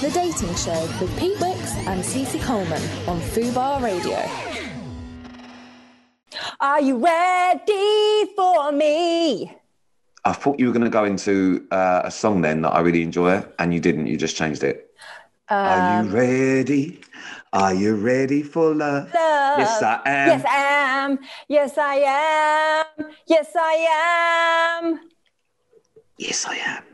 The Dating Show with Pete Wicks and Cece Coleman on Fubar Radio. Are you ready for me? I thought you were going to go into a song then that I really enjoy, and you didn't. You just changed it. Are you ready? Are you ready for love? Yes, I am. Yes, I am. Yes, I am. Yes, I am. Yes, I am.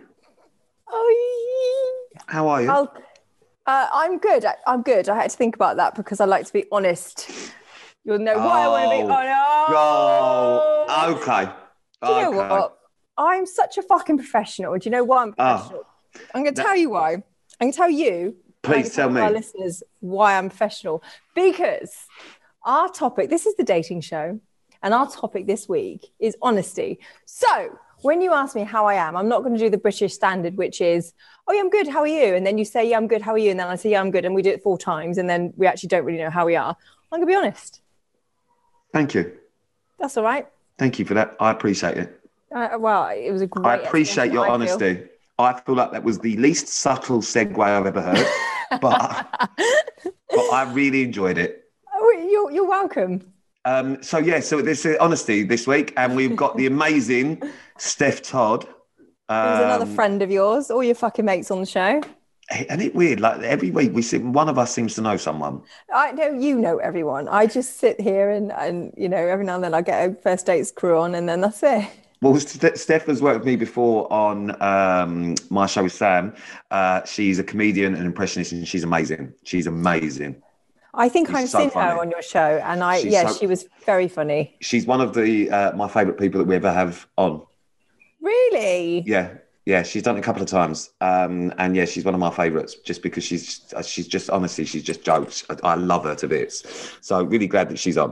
Oh, how are you? I'm good. I'm good. I had to think about that because I like to be honest. You'll know why I want to be honest. Oh, okay. Do you know what? I'm such a fucking professional. Do you know why I'm professional? I'm going to tell you why. I'm going to tell you. Please tell me. Our listeners why I'm professional. Because our topic, this is the dating show, and our topic this week is honesty. So when you ask me how I am, I'm not going to do the British standard, which is, oh, yeah, I'm good, how are you? And then you say, yeah, I'm good, how are you? And then I say, yeah, I'm good. And we do it 4 times. And then we actually don't really know how we are. I'm going to be honest. Thank you. That's all right. Thank you for that. I appreciate it. Well, it was a great... I appreciate your honesty. I feel like that was the least subtle segue I've ever heard, but I really enjoyed it. Oh, you're welcome. So this is honesty this week, and we've got the amazing Steph Todd. Who's another friend of yours, all your fucking mates on the show. Isn't it weird? Like every week one of us seems to know someone. I know you know everyone. I just sit here and you know, every now and then I get a first dates crew on, and then that's it. Well, Steph has worked with me before on my show with Sam. She's a comedian and impressionist, and she's amazing. She's amazing. I think I've seen her on your show, and she was very funny. She's one of the my favourite people that we ever have on. Really? Yeah, she's done it a couple of times, and yeah, she's one of my favourites just because she's just honestly, she's just jokes. I love her to bits. So really glad that she's on.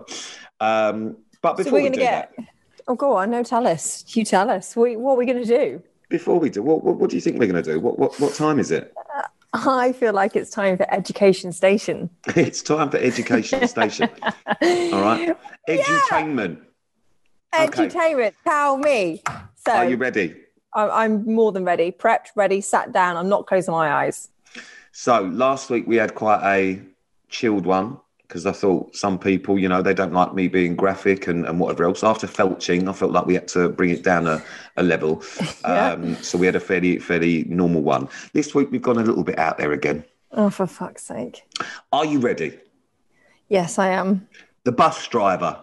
But before we do that. Oh, go on. No, tell us. You tell us. What are we going to do? Before we do, what do you think we're going to do? What time is it? I feel like it's time for Education Station. It's time for Education Station. All right. Edutainment. Yeah. Edutainment. Tell me. So, are you ready? I'm more than ready. Prepped, ready, sat down. I'm not closing my eyes. So last week we had quite a chilled one, because I thought some people, you know, they don't like me being graphic and whatever else. After felching, I felt like we had to bring it down a level. So we had a fairly normal one. This week, we've gone a little bit out there again. Oh, for fuck's sake. Are you ready? Yes, I am. The bus driver.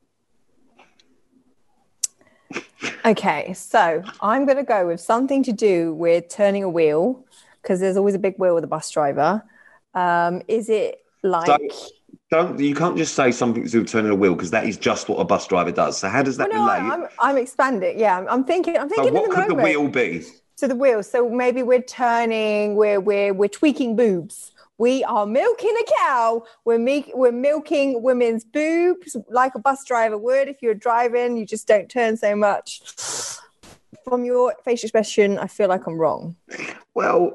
Okay, so I'm going to go with something to do with turning a wheel, because there's always a big wheel with a bus driver. Is it like... You can't just say something to do with turning a wheel, because that is just what a bus driver does. So how does that relate? I'm expanding. Yeah, I'm thinking. So what could the wheel be? So the wheel. So maybe we're turning. We're tweaking boobs. We are milking a cow. We're milking women's boobs like a bus driver would. If you're driving, you just don't turn so much. From your facial expression, I feel like I'm wrong. Well.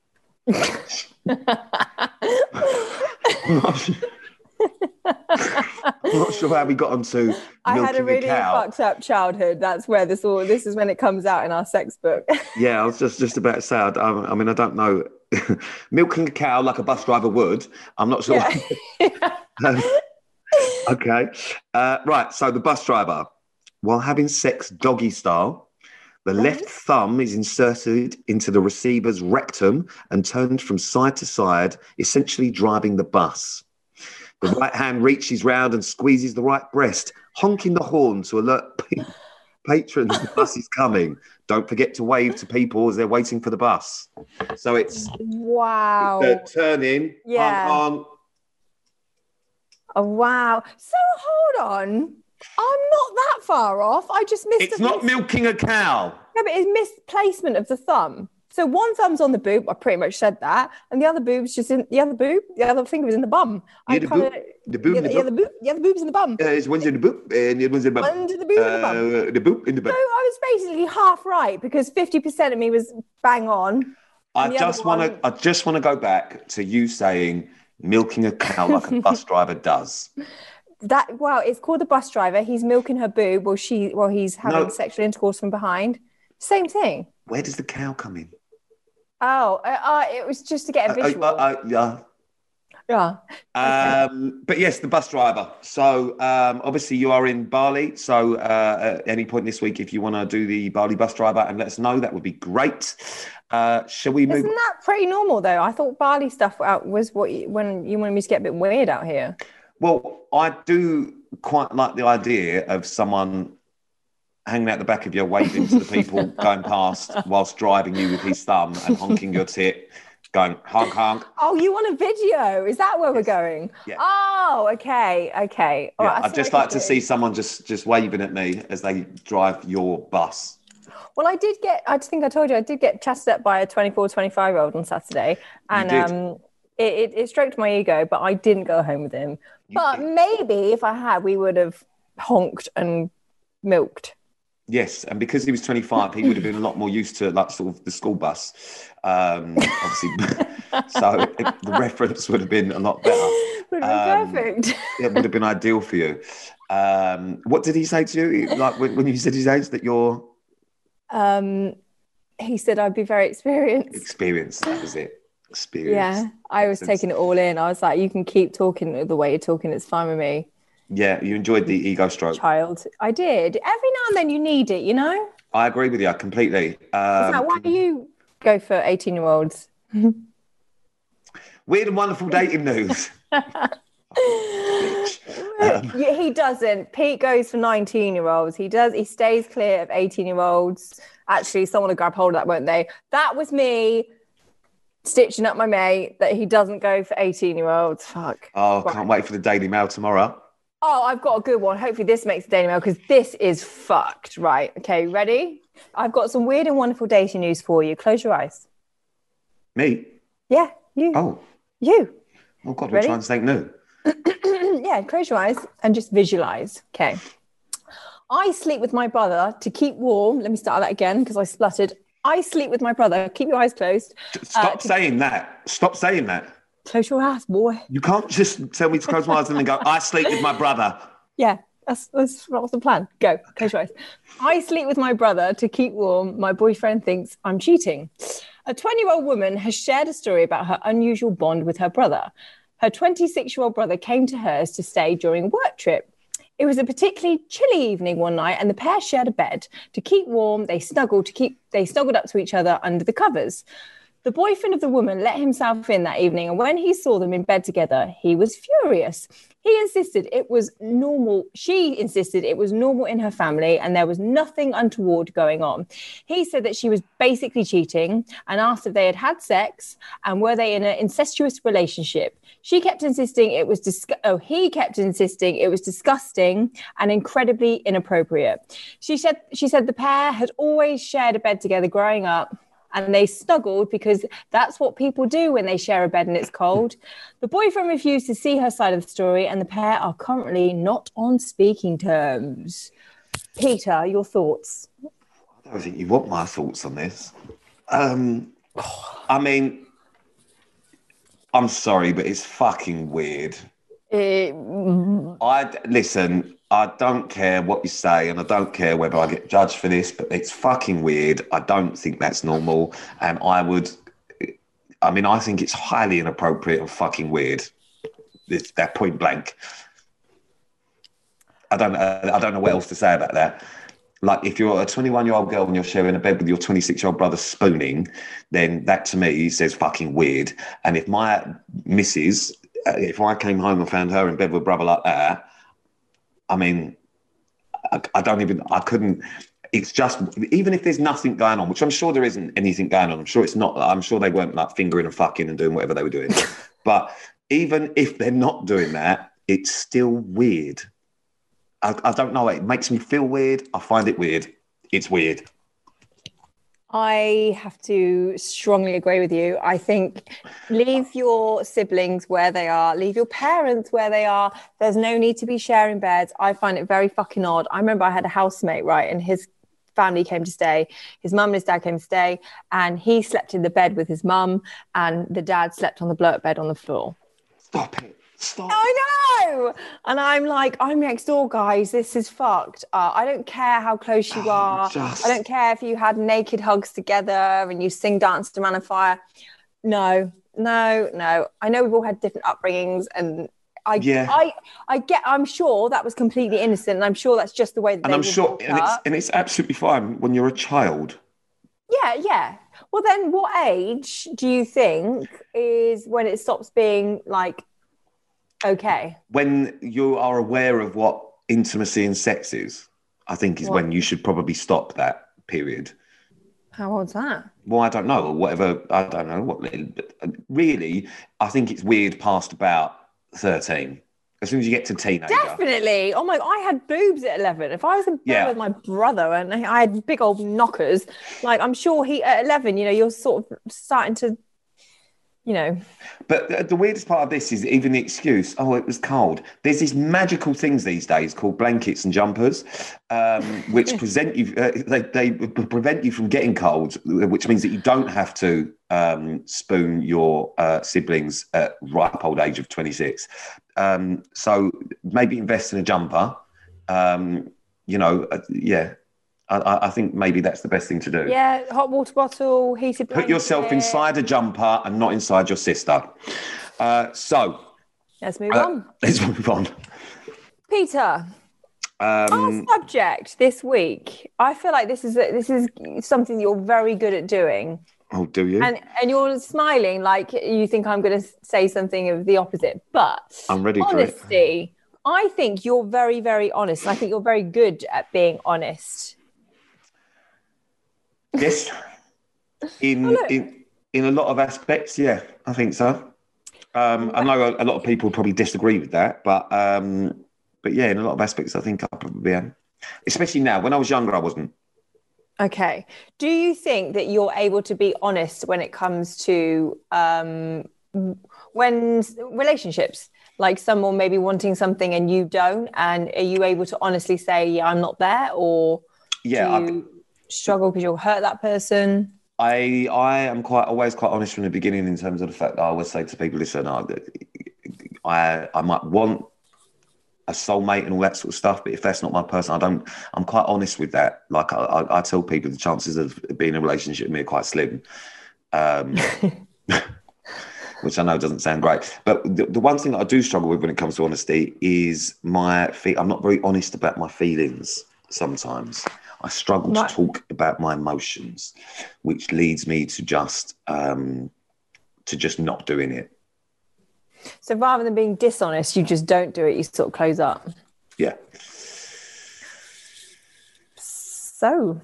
I'm not sure how we got onto I had a really fucked up childhood. That's where this is when it comes out in our sex book. Yeah, I was just about to say, I mean, I don't know. Milking a cow like a bus driver would. I'm not sure. Yeah. Okay. Right, so the bus driver, while having sex doggy style, the left thumb is inserted into the receiver's rectum and turned from side to side, essentially driving the bus. The right hand reaches round and squeezes the right breast, honking the horn to alert patrons the bus is coming. Don't forget to wave to people as they're waiting for the bus. So it's turning. Yeah. On. Oh, wow. So hold on. I'm not that far off. I just missed. It's not milking a cow. No, but it's misplacement of the thumb. So one thumb's on the boob. I pretty much said that, and the other boob's just in the other boob. The other finger was in the bum. The boob's in the bum. One's in the boob, and the other one's in the bum. One's in the boob and the bum. The boob in the bum. So I was basically half right because 50% of me was bang on. I just want to go back to you saying milking a cow like a bus driver does. It's called the bus driver. He's milking her boob while he's having sexual intercourse from behind. Same thing. Where does the cow come in? Oh, it was just to get a visual. Yeah. Yeah. But yes, the bus driver. So obviously you are in Bali. So at any point this week, if you want to do the Bali bus driver and let us know, that would be great. Shall we move? Isn't that pretty normal though? I thought Bali stuff was when you wanted me to get a bit weird out here. Well, I do quite like the idea of someone hanging out the back of you, waving to the people going past whilst driving you with his thumb and honking your tit, going honk honk. Oh, you want a video? Is that where we're going? Yeah. Oh, okay. All yeah, right, I'd just like to see someone just waving at me as they drive your bus. Well, I think I told you, I did get chatted up by a 24, 25-year-old on Saturday. And it stroked my ego, but I didn't go home with him. But maybe if I had, we would have honked and milked. Yes, and because he was 25, he would have been a lot more used to like sort of the school bus, obviously. So the reference would have been a lot better. Would have been perfect. It would have been ideal for you. What did he say to you? Like when you said his age, that you're... He said I'd be very experienced. Experienced, that was it. Experience. Yeah, I was taking it all in. I was like, you can keep talking the way you're talking. It's fine with me. Yeah, you enjoyed the ego stroke. Child. I did. Every now and then you need it, you know? I agree with you completely. Is that why you go for 18-year-olds? Weird and wonderful dating news. He doesn't. Pete goes for 19-year-olds. He stays clear of 18-year-olds. Actually, someone will grab hold of that, won't they? That was me stitching up my mate that he doesn't go for 18-year-olds. Fuck. Oh, right. Can't wait for the Daily Mail tomorrow. Oh, I've got a good one. Hopefully this makes the Daily Mail because this is fucked. Right. Okay, ready? I've got some weird and wonderful dating news for you. Close your eyes. Me? Yeah, you. Oh. You. Oh, God, we're trying to think new. Yeah, close your eyes and just visualize. Okay. I sleep with my brother to keep warm. Let me start that again because I spluttered. I sleep with my brother. Keep your eyes closed. Stop saying that. Stop saying that. Close your eyes, boy. You can't just tell me to close my eyes and then go, I sleep with my brother. Yeah, that's the plan. Go, close your eyes. I sleep with my brother to keep warm. My boyfriend thinks I'm cheating. A 20-year-old woman has shared a story about her unusual bond with her brother. Her 26-year-old brother came to hers to stay during a work trip. It was a particularly chilly evening one night, and the pair shared a bed. To keep warm, they snuggled up to each other under the covers. The boyfriend of the woman let himself in that evening, and when he saw them in bed together, he was furious. He insisted it was normal. She insisted it was normal in her family and there was nothing untoward going on. He said that she was basically cheating and asked if they had had sex and were they in an incestuous relationship. He kept insisting it was disgusting and incredibly inappropriate. She said the pair had always shared a bed together growing up, and they snuggled because that's what people do when they share a bed and it's cold. The boyfriend refused to see her side of the story, and the pair are currently not on speaking terms. Peter, your thoughts? I don't think you want my thoughts on this. I mean, I'm sorry, but it's fucking weird. Listen, I don't care what you say, and I don't care whether I get judged for this, but it's fucking weird. I don't think that's normal, and I think it's highly inappropriate and fucking weird. It's that point blank. I don't know what else to say about that. Like, if you're a 21-year-old girl and you're sharing a bed with your 26-year-old brother spooning, then that to me says fucking weird. And if my missus, if I came home and found her in bed with a brother like that, I mean, I couldn't, it's just, even if there's nothing going on, which I'm sure there isn't anything going on, I'm sure they weren't like fingering and fucking and doing whatever they were doing. But even if they're not doing that, it's still weird. I don't know. It makes me feel weird. I find it weird. It's weird. I have to strongly agree with you. I think leave your siblings where they are, leave your parents where they are. There's no need to be sharing beds. I find it very fucking odd. I remember I had a housemate, right? And his family came to stay. His mum and his dad came to stay, and he slept in the bed with his mum, and the dad slept on the blow-up bed on the floor. Stop it. Stop. I know. And I'm like, I'm next door, guys. This is fucked. I don't care how close you are. I don't care if you had naked hugs together and you sing Dance to Man on Fire. No. I know we've all had different upbringings, and I'm sure that was completely innocent, and I'm sure that's just the way that and it's absolutely fine when you're a child. Yeah. Well, then what age do you think is when it stops being like okay? When you are aware of what intimacy and sex is, I think is when you should probably stop that period. How old's that? Well, I don't know, or whatever. I don't know what. Really, I think it's weird past about 13. As soon as you get to teenager. Definitely. Oh my, I had boobs at 11. If I was in bed with my brother and I had big old knockers, like I'm sure at 11, you're sort of starting to, But the weirdest part of this is even the excuse, it was cold. There's these magical things these days called blankets and jumpers, which present you, they prevent you from getting cold, which means that you don't have to spoon your siblings at ripe old age of 26. So maybe invest in a jumper, I think maybe that's the best thing to do. Yeah, hot water bottle, heated blanket. Put yourself inside a jumper and not inside your sister. So let's move on. Peter, our subject this week. I feel like this is something you're very good at doing. Oh, do you? And you're smiling like you think I'm going to say something of the opposite, but I'm ready for it. Honesty, I think you're very, very honest. I think you're very good at being honest. Yes, in a lot of aspects, yeah, I think so. I know a lot of people probably disagree with that, but yeah, in a lot of aspects, I think I probably am. Especially now. When I was younger, I wasn't. Okay. Do you think that you're able to be honest when it comes to when relationships, like someone maybe wanting something and you don't, and are you able to honestly say, yeah, I'm not there, or do you struggle because you'll hurt that person? I am always quite honest from the beginning in terms of the fact that I always say to people, listen, I might want a soulmate and all that sort of stuff, but if that's not my person, I'm quite honest with that. Like I tell people the chances of being in a relationship with me are quite slim. Which I know doesn't sound great. But the one thing that I do struggle with when it comes to honesty is I'm not very honest about my feelings sometimes. I struggle to talk about my emotions, which leads me to just not doing it. So rather than being dishonest, you just don't do it. You sort of close up. Yeah. So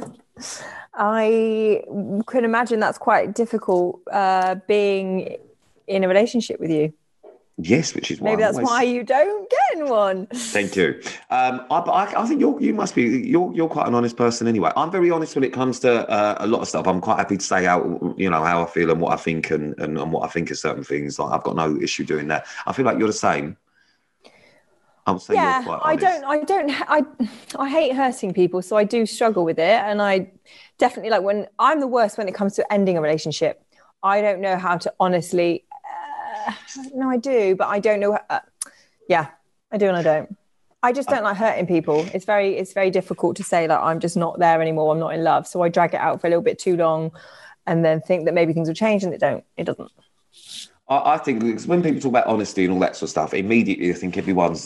I could imagine that's quite difficult being in a relationship with you. Yes, which is why maybe that's why you don't get in one. Thank you. I think you must be you're quite an honest person anyway. I'm very honest when it comes to a lot of stuff. I'm quite happy to say how I feel and what I think and what I think of certain things. Like I've got no issue doing that. I feel like you're the same. I would say you're quite honest. I hate hurting people, so I do struggle with it, and I definitely when I'm the worst when it comes to ending a relationship. I don't know how to honestly. No, I do, but I don't know. Yeah, I do and I don't. I just don't like hurting people. It's very difficult to say I'm just not there anymore. I'm not in love. So I drag it out for a little bit too long and then think that maybe things will change, and it doesn't. I think when people talk about honesty and all that sort of stuff, immediately I think everyone's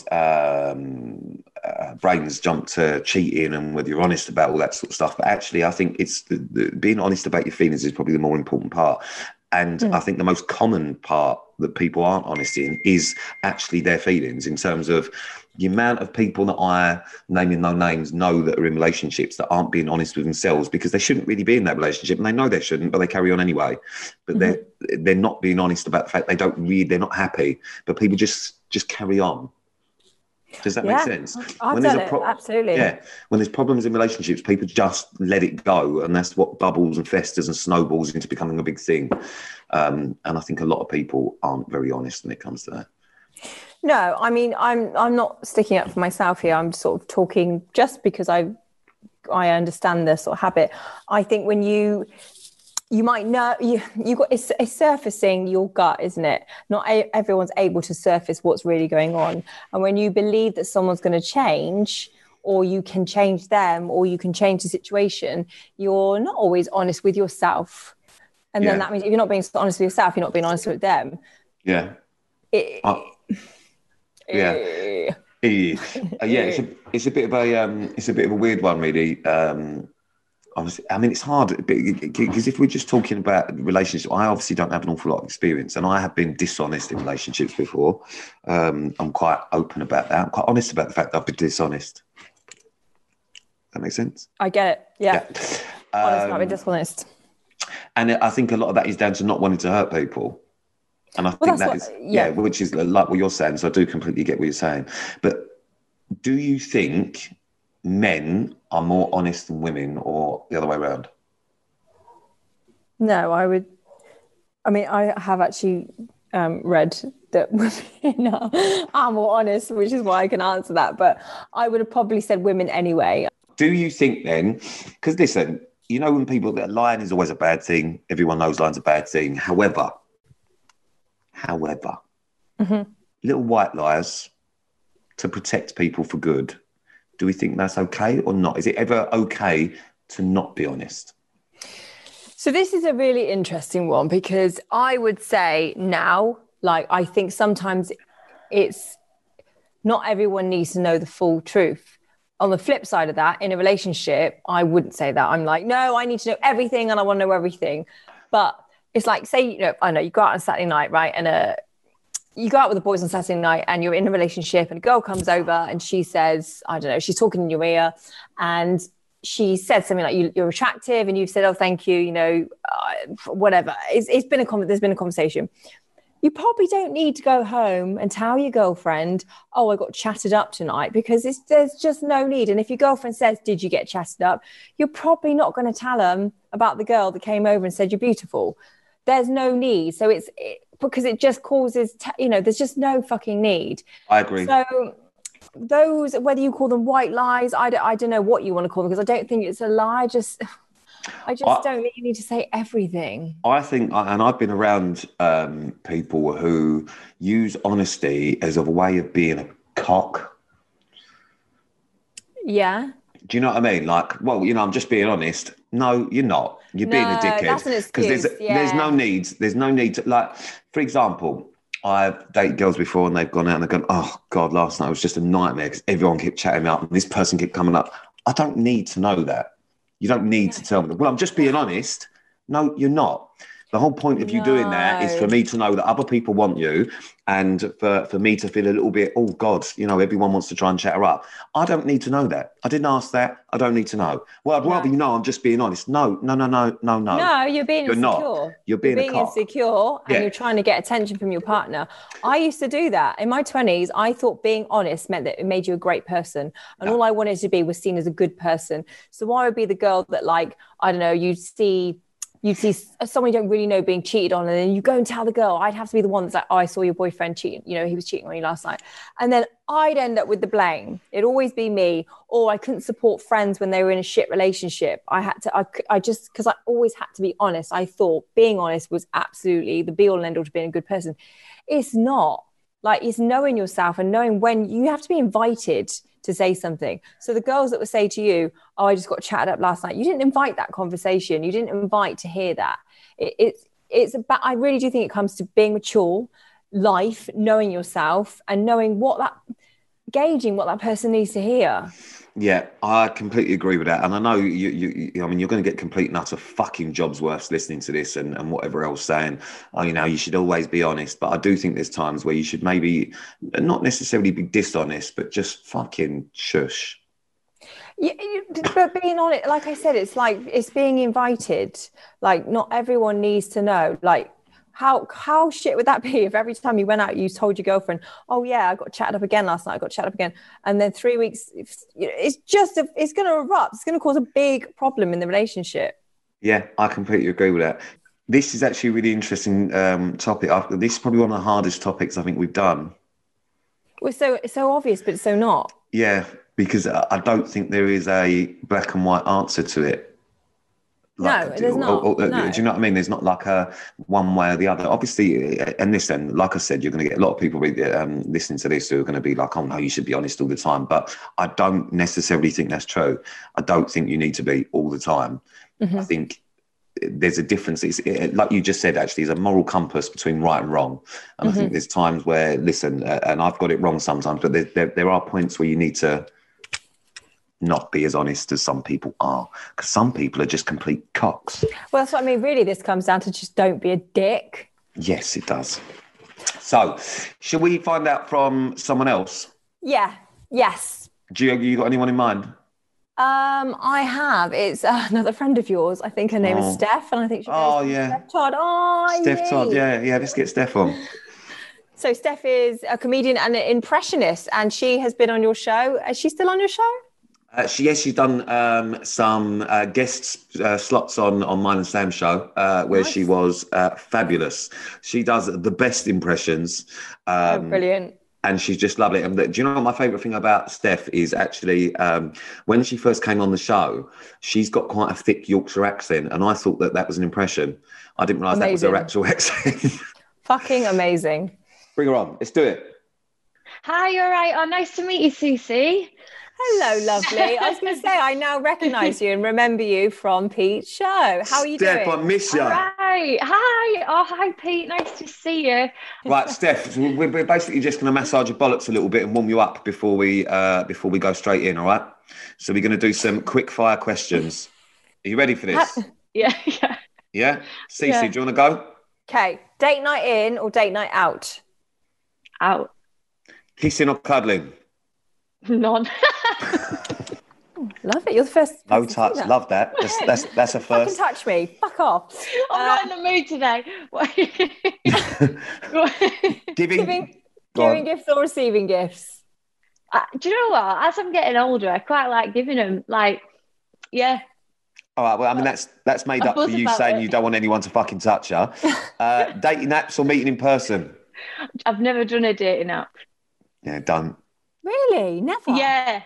brains jump to cheating and whether you're honest about all that sort of stuff. But actually, I think it's being honest about your feelings is probably the more important part. And I think the most common part that people aren't honest in is actually their feelings, in terms of the amount of people that I, naming no names, know that are in relationships that aren't being honest with themselves because they shouldn't really be in that relationship and they know they shouldn't, but they carry on anyway. But they're not being honest about the fact they're not happy, but people just carry on. Does that make sense? Absolutely. Yeah. When there's problems in relationships, people just let it go. And that's what bubbles and festers and snowballs into becoming a big thing. And I think a lot of people aren't very honest when it comes to that. No, I mean, I'm not sticking up for myself here. I'm sort of talking just because I understand the sort of habit. I think when you you might know you got it's surfacing your gut, isn't it? Not everyone's able to surface what's really going on. And when you believe that someone's going to change, or you can change them, or you can change the situation, you're not always honest with yourself. And then that means if you're not being honest with yourself, you're not being honest with them. Yeah. Yeah. It's a bit of a weird one, really. Honestly, I mean, it's hard because if we're just talking about relationships, I obviously don't have an awful lot of experience, and I have been dishonest in relationships before. I'm quite open about that. I'm quite honest about the fact that I've been dishonest. That makes sense? I get it. Yeah. Honest, not be dishonest. And I think a lot of that is down to not wanting to hurt people. And I think which is like what you're saying. So I do completely get what you're saying. But do you think men are more honest than women, or the other way around? No, I have actually read that women are more honest, which is why I can answer that. But I would have probably said women anyway. Do you think then, because listen, you know, when people, lying is always a bad thing. Everyone knows lying's a bad thing. However, little white lies to protect people for good. Do we think that's okay or not? Is it ever okay to not be honest? So this is a really interesting one, because I would say now, like, I think sometimes it's not everyone needs to know the full truth. On the flip side of that, in a relationship, I wouldn't say that. I'm like, no, I need to know everything and I want to know everything. But it's like, say, you know, I know you go out on a Saturday night, right? And you go out with the boys on Saturday night and you're in a relationship, and a girl comes over and she says, I don't know, she's talking in your ear and she said something like, you're attractive, and you've said, oh, thank you, you know, whatever. There's been a conversation. You probably don't need to go home and tell your girlfriend, oh, I got chatted up tonight, because there's just no need. And if your girlfriend says, did you get chatted up? You're probably not going to tell them about the girl that came over and said you're beautiful. There's no need. So because it just causes, there's just no fucking need. I agree. So those, whether you call them white lies, I don't know what you want to call them, because I don't think it's a lie. I just don't really need to say everything. I think, and I've been around people who use honesty as a way of being a cock. Yeah. Do you know what I mean? Like, well, you know, I'm just being honest. No, you're not. You're being a dickhead. That's an excuse. Because there's no need. There's no need to, like, for example, I've dated girls before and they've gone out and they've gone, oh, God, last night was just a nightmare because everyone kept chatting me up and this person kept coming up. I don't need to know that. You don't need to tell me. Well, I'm just being honest. No, you're not. The whole point of you doing that is for me to know that other people want you, and for me to feel a little bit, oh, God, you know, everyone wants to try and chat her up. I don't need to know that. I didn't ask that. I don't need to know. Well, I'd rather you know I'm just being honest. No. No, you're being insecure. Not. You're being insecure, and you're trying to get attention from your partner. I used to do that. In my 20s, I thought being honest meant that it made you a great person. And all I wanted to be was seen as a good person. So I would be the girl that, like, I don't know, you'd see someone you don't really know being cheated on, and then you go and tell the girl. I'd have to be the one that's like, oh, I saw your boyfriend cheating. You know, he was cheating on you last night. And then I'd end up with the blame. It'd always be me. Or I couldn't support friends when they were in a shit relationship. Because I always had to be honest. I thought being honest was absolutely the be all and end all to being a good person. It's not. Like, it's knowing yourself and knowing when you have to be invited to say something. So the girls that would say to you, oh, I just got chatted up last night. You didn't invite that conversation. You didn't invite to hear that. It's about, I really do think it comes to being mature, life, knowing yourself and knowing gauging what that person needs to hear. Yeah, I completely agree with that. And I know I mean, you're going to get complete and utter fucking jobs worth listening to this and whatever else saying, oh, you know, you should always be honest. But I do think there's times where you should maybe not necessarily be dishonest, but just fucking shush. Yeah, but being honest, like I said, it's like, it's being invited. Like, not everyone needs to know. Like, how shit would that be if every time you went out, you told your girlfriend, oh yeah, I got chatted up again last night. I got chatted up again. And then 3 weeks, it's going to erupt. It's going to cause a big problem in the relationship. Yeah, I completely agree with that. This is actually a really interesting topic. This is probably one of the hardest topics I think we've done. Well, it's so obvious, but it's so not. Yeah, because I don't think there is a black and white answer to it. No, there's not. Do No. you know what I mean? There's not like a one way or the other. Obviously, and listen, like I said, you're going to get a lot of people listening to this who are going to be like, oh no, you should be honest all the time. But I don't necessarily think that's true. I don't think you need to be all the time. I think there's a difference. Like you just said, actually, there's a moral compass between right and wrong. And I think there's times where, listen, and I've got it wrong sometimes, but there are points where you need to not be as honest as some people are, because some people are just complete cocks. Well, that's what I mean. Really, this comes down to just don't be a dick. Yes, it does. So, shall we find out from someone else? Yeah. Yes. You got anyone in mind? I have. It's another friend of yours. I think her name is Steph, and I think she goes Steph Todd. Oh, Steph Todd. Yeah. Let's get Steph on. So Steph is a comedian and an impressionist, and she has been on your show. Is she still on your show? She's done some guest slots on mine and Sam's show, where she was fabulous. She does the best impressions. Brilliant. And she's just lovely. And do you know what my favourite thing about Steph is actually when she first came on the show, she's got quite a thick Yorkshire accent, and I thought that was an impression. I didn't realise that was her actual accent. Fucking amazing. Bring her on. Let's do it. Hi, you're right. Oh, nice to meet you, Susie. Hello, lovely. I was going to say, I now recognise you and remember you from Pete's show. How are you doing? Steph, I miss you. All right. Hi. Oh, hi, Pete. Nice to see you. Right, Steph, we're basically just going to massage your bollocks a little bit and warm you up before we go straight in, all right? So we're going to do some quick fire questions. Are you ready for this? Yeah. Yeah? Cece, do you want to go? Okay. Date night in or date night out? Out. Kissing or cuddling? None. Love it. You're the first. No touch. Love that. That's a first. Fucking touch me. Fuck off. I'm not in the mood today. Giving gifts or receiving gifts? Do you know what? As I'm getting older, I quite like giving them. Like, yeah. All right. Well, I mean, that's made up for you saying you don't want anyone to fucking touch you. Dating apps or meeting in person? I've never done a dating app. Yeah, don't. Really? Never? Yeah.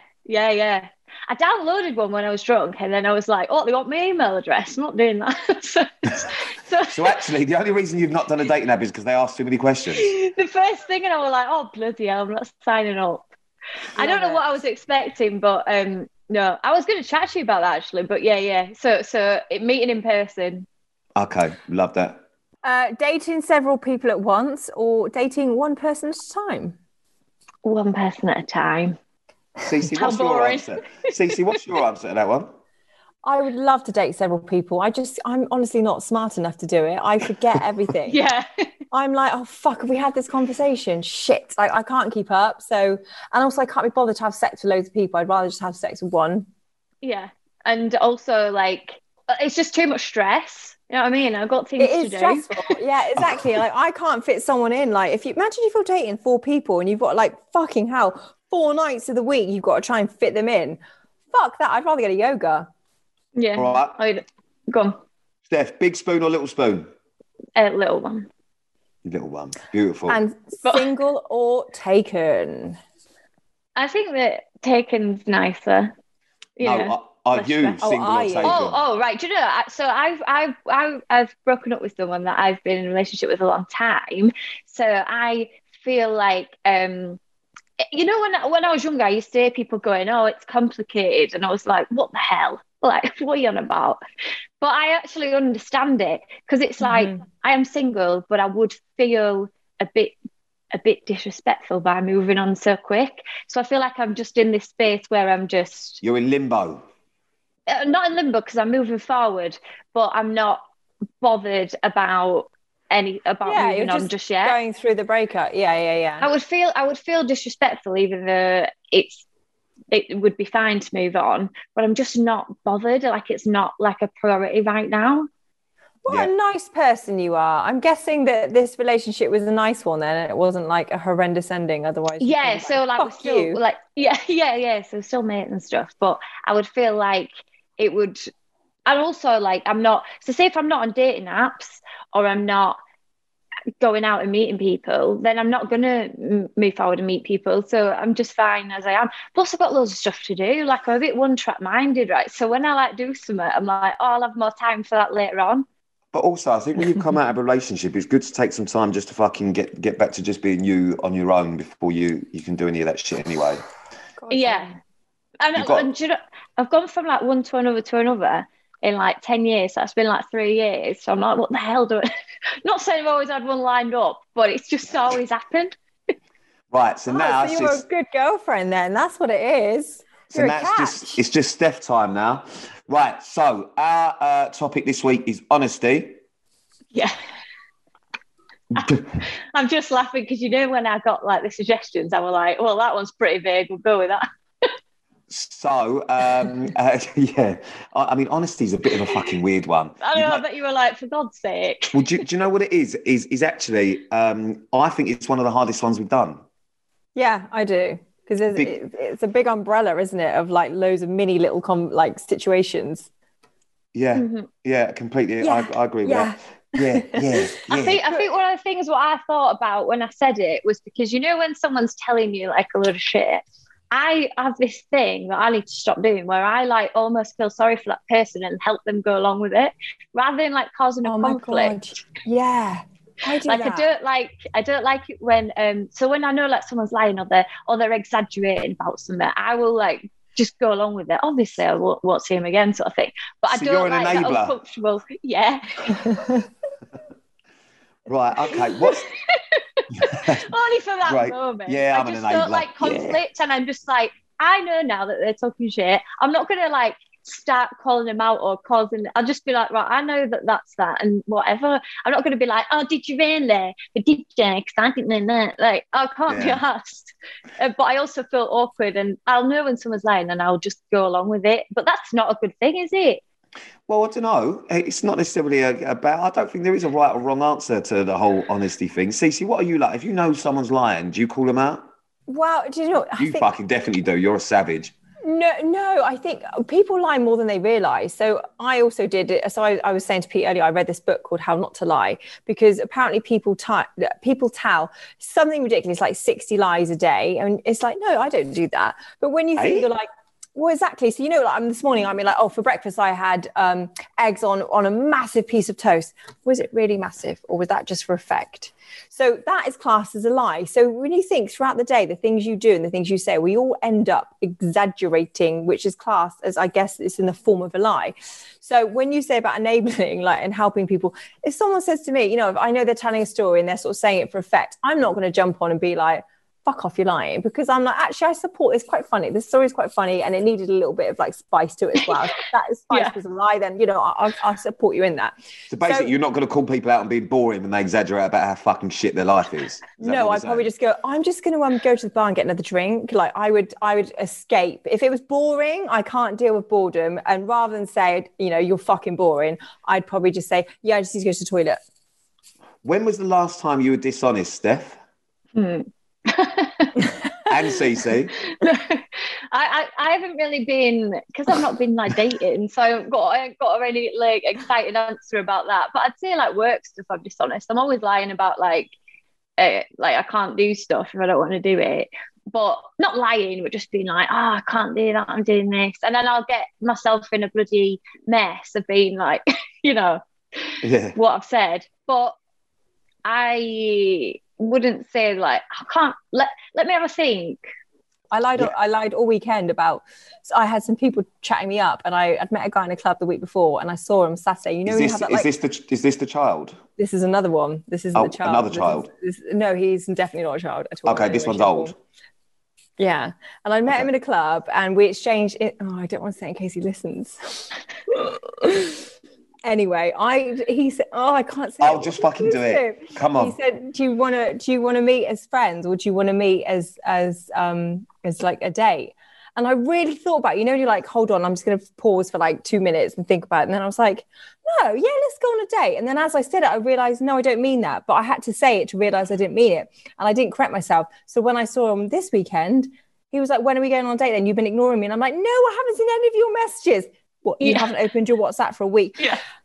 I downloaded one when I was drunk, and then I was like, oh, they want my email address. I'm not doing that. So actually, the only reason you've not done a dating app is because they asked too many questions. The first thing, and I was like, oh, bloody hell, I'm not signing up. I don't know what I was expecting, but no, I was going to chat to you about that, actually. But yeah. So meeting in person. Okay, love that. Dating several people at once or dating one person at a time? One person at a time. Cece, what's your answer? Cece, what's your answer to that one? I would love to date several people. I'm honestly not smart enough to do it. I forget everything. Yeah. I'm like, oh, fuck, have we had this conversation? Shit. Like, I can't keep up. So, and also I can't be bothered to have sex with loads of people. I'd rather just have sex with one. Yeah. And also, like, it's just too much stress. You know what I mean? I've got things to do. It is stressful. Yeah, exactly. Like, I can't fit someone in. Like, imagine if you're dating 4 people and you've got, like, fucking hell, 4 nights of the week, you've got to try and fit them in. Fuck that. I'd rather go to yoga. Yeah. All right. Go on. Steph, big spoon or little spoon? Little one. Little one. Beautiful. And single or taken? I think that taken's nicer. Are you single or taken? Oh, right. Do you know? So I've broken up with someone that I've been in a relationship with a long time. So I feel like, you know, when I was younger, I used to hear people going, "Oh, it's complicated," and I was like, "What the hell? Like, what are you on about?" But I actually understand it, because it's like, I am single, but I would feel a bit disrespectful by moving on so quick. So I feel like I'm just in this space where I'm just... You're in limbo. Not in limbo, because I'm moving forward, but I'm not bothered about moving on just yet. Going through the breakup. Yeah. I would feel disrespectful, even though it would be fine to move on, but I'm just not bothered. Like, it's not like a priority right now. What a nice person you are. I'm guessing that this relationship was a nice one then, and it wasn't like a horrendous ending otherwise. Yeah, so like, we're still like, yeah. So still mates and stuff, but I would feel like it would, and also like, I'm not, so say if I'm not on dating apps, or I'm not going out and meeting people, then I'm not going to move forward and meet people. So I'm just fine as I am. Plus, I've got loads of stuff to do. Like, I'm a bit one-track minded, right? So when I like do something, I'm like, oh, I'll have more time for that later on. But also, I think when you come out of a relationship, it's good to take some time just to fucking get back to just being you on your own before you can do any of that shit anyway. Yeah. And you know, I've gone from like one to another in like 10 years. That's been like 3 years. So I'm like, what the hell do I... Not saying I've always had one lined up, but it's just always happened. Right, so now... So you're a good girlfriend then. That's what it is. So now it's just Steph time now. Right, so our topic this week is honesty. Yeah. I'm just laughing because, you know, when I got like the suggestions, I was like, well, that one's pretty vague. We'll go with that. So, yeah, I mean, honesty is a bit of a fucking weird one. I know, I bet you were like, for God's sake. Well, do you know what it is? Is actually, I think it's one of the hardest ones we've done. Yeah, I do. Because it's a big umbrella, isn't it, of like loads of mini little situations. Yeah, yeah, completely. Yeah. I agree with that. Yeah. I think one of the things what I thought about when I said it was because, you know, when someone's telling you like a load of shit, I have this thing that I need to stop doing where I like almost feel sorry for that person and help them go along with it rather than like causing a conflict. Yeah. I do like that. I don't like it when so when I know like someone's lying or they're exaggerating about something, I will like just go along with it. Obviously I won't see him again, sort of thing. But so I don't like that uncomfortable. Yeah. Right, okay. What's only for that moment. Yeah, I just don't like conflict, and I'm just like, I know now that they're talking shit. I'm not gonna like start calling them out or causing. I'll just be like, right, I know that that's that, and whatever. I'm not gonna be like, oh, did you really? But did you? Because I didn't know that. Like, I can't be asked. But I also feel awkward, and I'll know when someone's lying, and I'll just go along with it. But that's not a good thing, is it? Well, I don't know. It's not necessarily about... I don't think there is a right or wrong answer to the whole honesty thing. Cece, what are you like? If you know someone's lying, do you call them out? Well, do you know... I think fucking definitely do. You're a savage. No, I think people lie more than they realise. So I also did it. So I was saying to Pete earlier, I read this book called How Not to Lie, because apparently people tell something ridiculous, like 60 lies a day. And it's like, no, I don't do that. But when you think, you're like, well, exactly. So, you know, like this morning, I mean, like, oh, for breakfast, I had eggs on a massive piece of toast. Was it really massive, or was that just for effect? So that is classed as a lie. So when you think throughout the day, the things you do and the things you say, we all end up exaggerating, which is classed as, I guess, it's in the form of a lie. So when you say about enabling, like, and helping people, if someone says to me, you know, if I know they're telling a story and they're sort of saying it for effect, I'm not going to jump on and be like, fuck off, you're lying, because I'm like, actually, I support this. Quite funny. This story is quite funny, and it needed a little bit of like spice to it as well. If that is spice was a lie, then, you know, I'll support you in that. So basically, you're not going to call people out and being boring when they exaggerate about how fucking shit their life is. No, I'd probably just go, I'm just going to go to the bar and get another drink. Like I would escape. If it was boring, I can't deal with boredom. And rather than say, you know, you're fucking boring, I'd probably just say, yeah, I just need to go to the toilet. When was the last time you were dishonest, Steph? And Cece? No, I haven't really been, because I've not been like dating, so I haven't got a really like excited answer about that. But I'd say like work stuff, I'm dishonest. I'm always lying about like I can't do stuff if I don't want to do it. But not lying, but just being like, oh, I can't do that, I'm doing this. And then I'll get myself in a bloody mess of being like, you know, what I've said. But I wouldn't say like, I can't, let me have a think. I lied all weekend about, so I had some people chatting me up, and I'd met a guy in a club the week before, and I saw him Saturday. You know, is this the child? This is another one. This isn't the child. Another child. No, he's definitely not a child at all. Okay, this one's old. Yeah, and I met him in a club, and we exchanged it. Oh, I don't want to say it in case he listens. Anyway, he said, "Oh, I can't say." I'll just fucking do it. Come on. He said, "Do you want to meet as friends, or do you want to meet as like a date?" And I really thought about it. You know, you're like, hold on, I'm just going to pause for like 2 minutes and think about it. And then I was like, no, yeah, let's go on a date. And then as I said it, I realized, no, I don't mean that. But I had to say it to realize I didn't mean it. And I didn't correct myself. So when I saw him this weekend, he was like, when are we going on a date then? You've been ignoring me. And I'm like, no, I haven't seen any of your messages. What, you haven't opened your WhatsApp for a week? Yeah.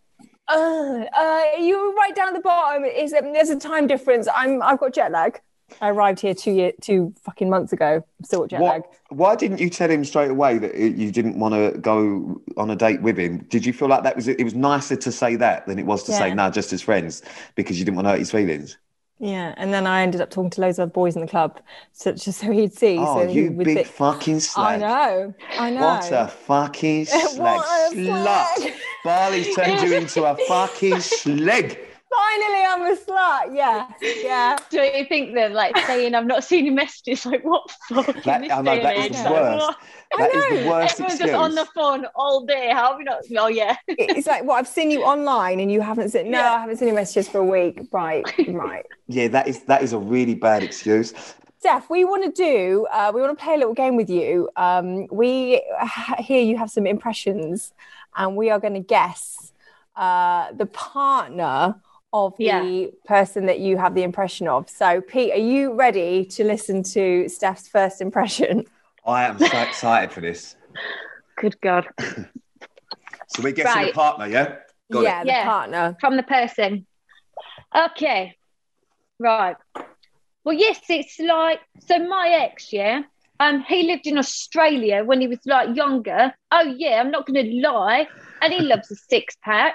You were right down at the bottom. There's a time difference. I've got jet lag. I arrived here 2 fucking months ago. I'm still got jet lag. Why didn't you tell him straight away that you didn't want to go on a date with him? Did you feel like it was nicer to say that than it was to say no, just as friends, because you didn't want to hurt his feelings? Yeah, and then I ended up talking to loads of other boys in the club, just so he'd see. Oh, so you big fucking slag. I know. What a fucking slag. Slut. Barley's turned you into a fucking slag. Finally, I'm a slut. Yeah. Do you think that, like, saying I've not seen your messages, like, what fucking I know, that is the worst. That is the worst Everyone's excuse. just on the phone all day. How have we not? Oh, yeah. It's like, well, I've seen you online and you haven't seen. No, I haven't seen your messages for a week. Right. Yeah, that is a really bad excuse. Steph, we want to play a little game with you. We hear you have some impressions, and we are going to guess the partner of the person that you have the impression of. So, Pete, are you ready to listen to Steph's first impression? I am so excited for this. Good God. So we're guessing the partner, yeah? Got it. The partner. From the person. Okay. Right. Well, yes, it's like, so my ex, he lived in Australia when he was like younger. Oh, yeah, I'm not going to lie. And he loves a six-pack.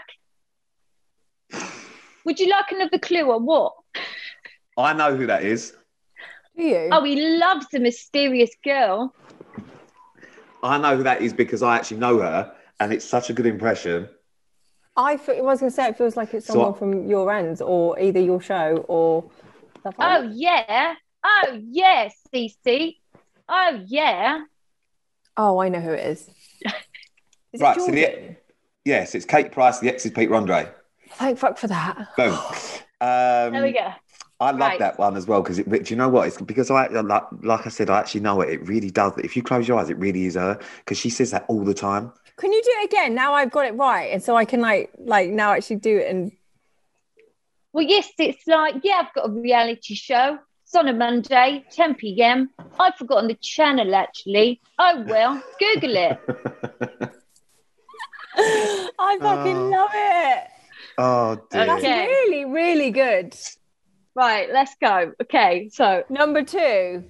Would you like another clue or what? I know who that is. Do you? Oh, he loves a mysterious girl. I know who that is because I actually know her, and it's such a good impression. I was going to say, it feels like it's someone from your ends, or either your show or stuff like that. Oh, yeah, Cece. Oh, yeah. Oh, I know who it is. Is right, it Jordan? Yes, it's Kate Price. The ex is Pete Rondre. Thank fuck for that. Boom. There we go. I love that one as well because do you know what? It's because like I said, I actually know it. It really does. If you close your eyes, it really is her because she says that all the time. Can you do it again? Now I've got it right, and so I can like now actually do it. And well, yes, it's like I've got a reality show. It's on a Monday, 10 p.m. I've forgotten the channel actually. Oh well, Google it. I fucking love it. Oh, dear. That's really, really good. Right, let's go. Okay, so number two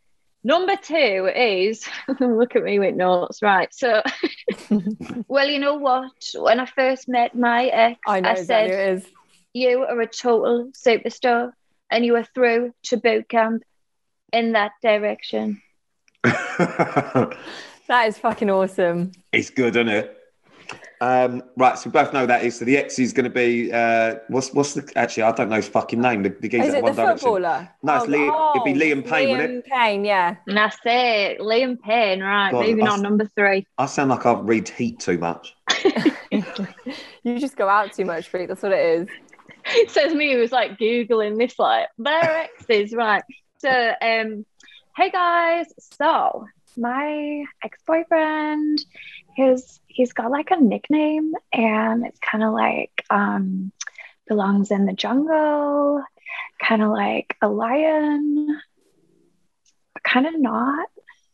is look at me with notes. Right, so well, you know what? When I first met my ex, I said, it is. You are a total superstar, and you are through to boot camp in that direction. That is fucking awesome. It's good, isn't it? Right, so we both know that is. So the ex is going to be what's the actually I don't know his fucking name. The geezer is it One the Direction. Footballer? No, it's it'd be Liam Payne, wouldn't it? Liam Payne, yeah. And that's it, Liam Payne. Right, God, moving on, number 3. I sound like I read Heat too much. You just go out too much, Pete. That's what it is. It says me who's like Googling this, like their exes, right? So, hey guys, so my ex-boyfriend, he's got like a nickname, and it's kind of like belongs in the jungle, kind of like a lion, but kind of not.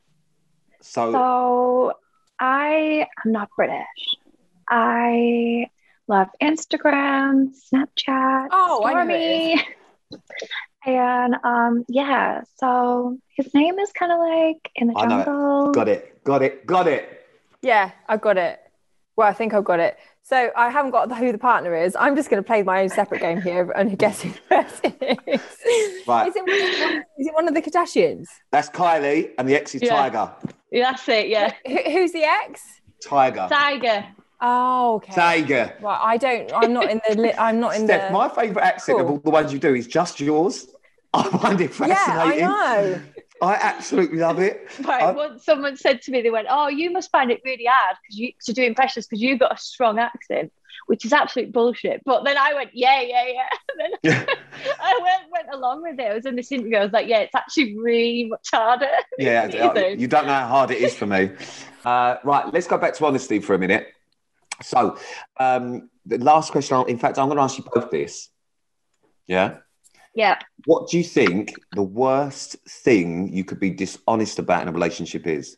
So I am not British. I love Instagram, Snapchat, Stormy. And so his name is kind of like in the jungle. Got it. Yeah, I've got it. Well, I think I've got it. So I haven't got who the partner is. I'm just going to play my own separate game here and guess who the person is. Right. Is it one of the Kardashians? That's Kylie, and the ex is Tiger. Yeah, that's it, yeah. Who's the ex? Tiger. Oh, okay. Tiger. Right, I'm not in the. Steph, my favourite accent of all the ones you do is just yours. I find it fascinating. Yeah, I know. I absolutely love it. Right, once someone said to me, they went, "Oh, you must find it really hard to do impressions because you've got a strong accent," which is absolute bullshit. But then I went, yeah. And then I went along with it. I was in this interview. I was like, yeah, it's actually really much harder. Yeah, you don't know how hard it is for me. Right, let's go back to honesty for a minute. So, the last question, in fact, I'm going to ask you both this. Yeah? Yeah. What do you think the worst thing you could be dishonest about in a relationship is?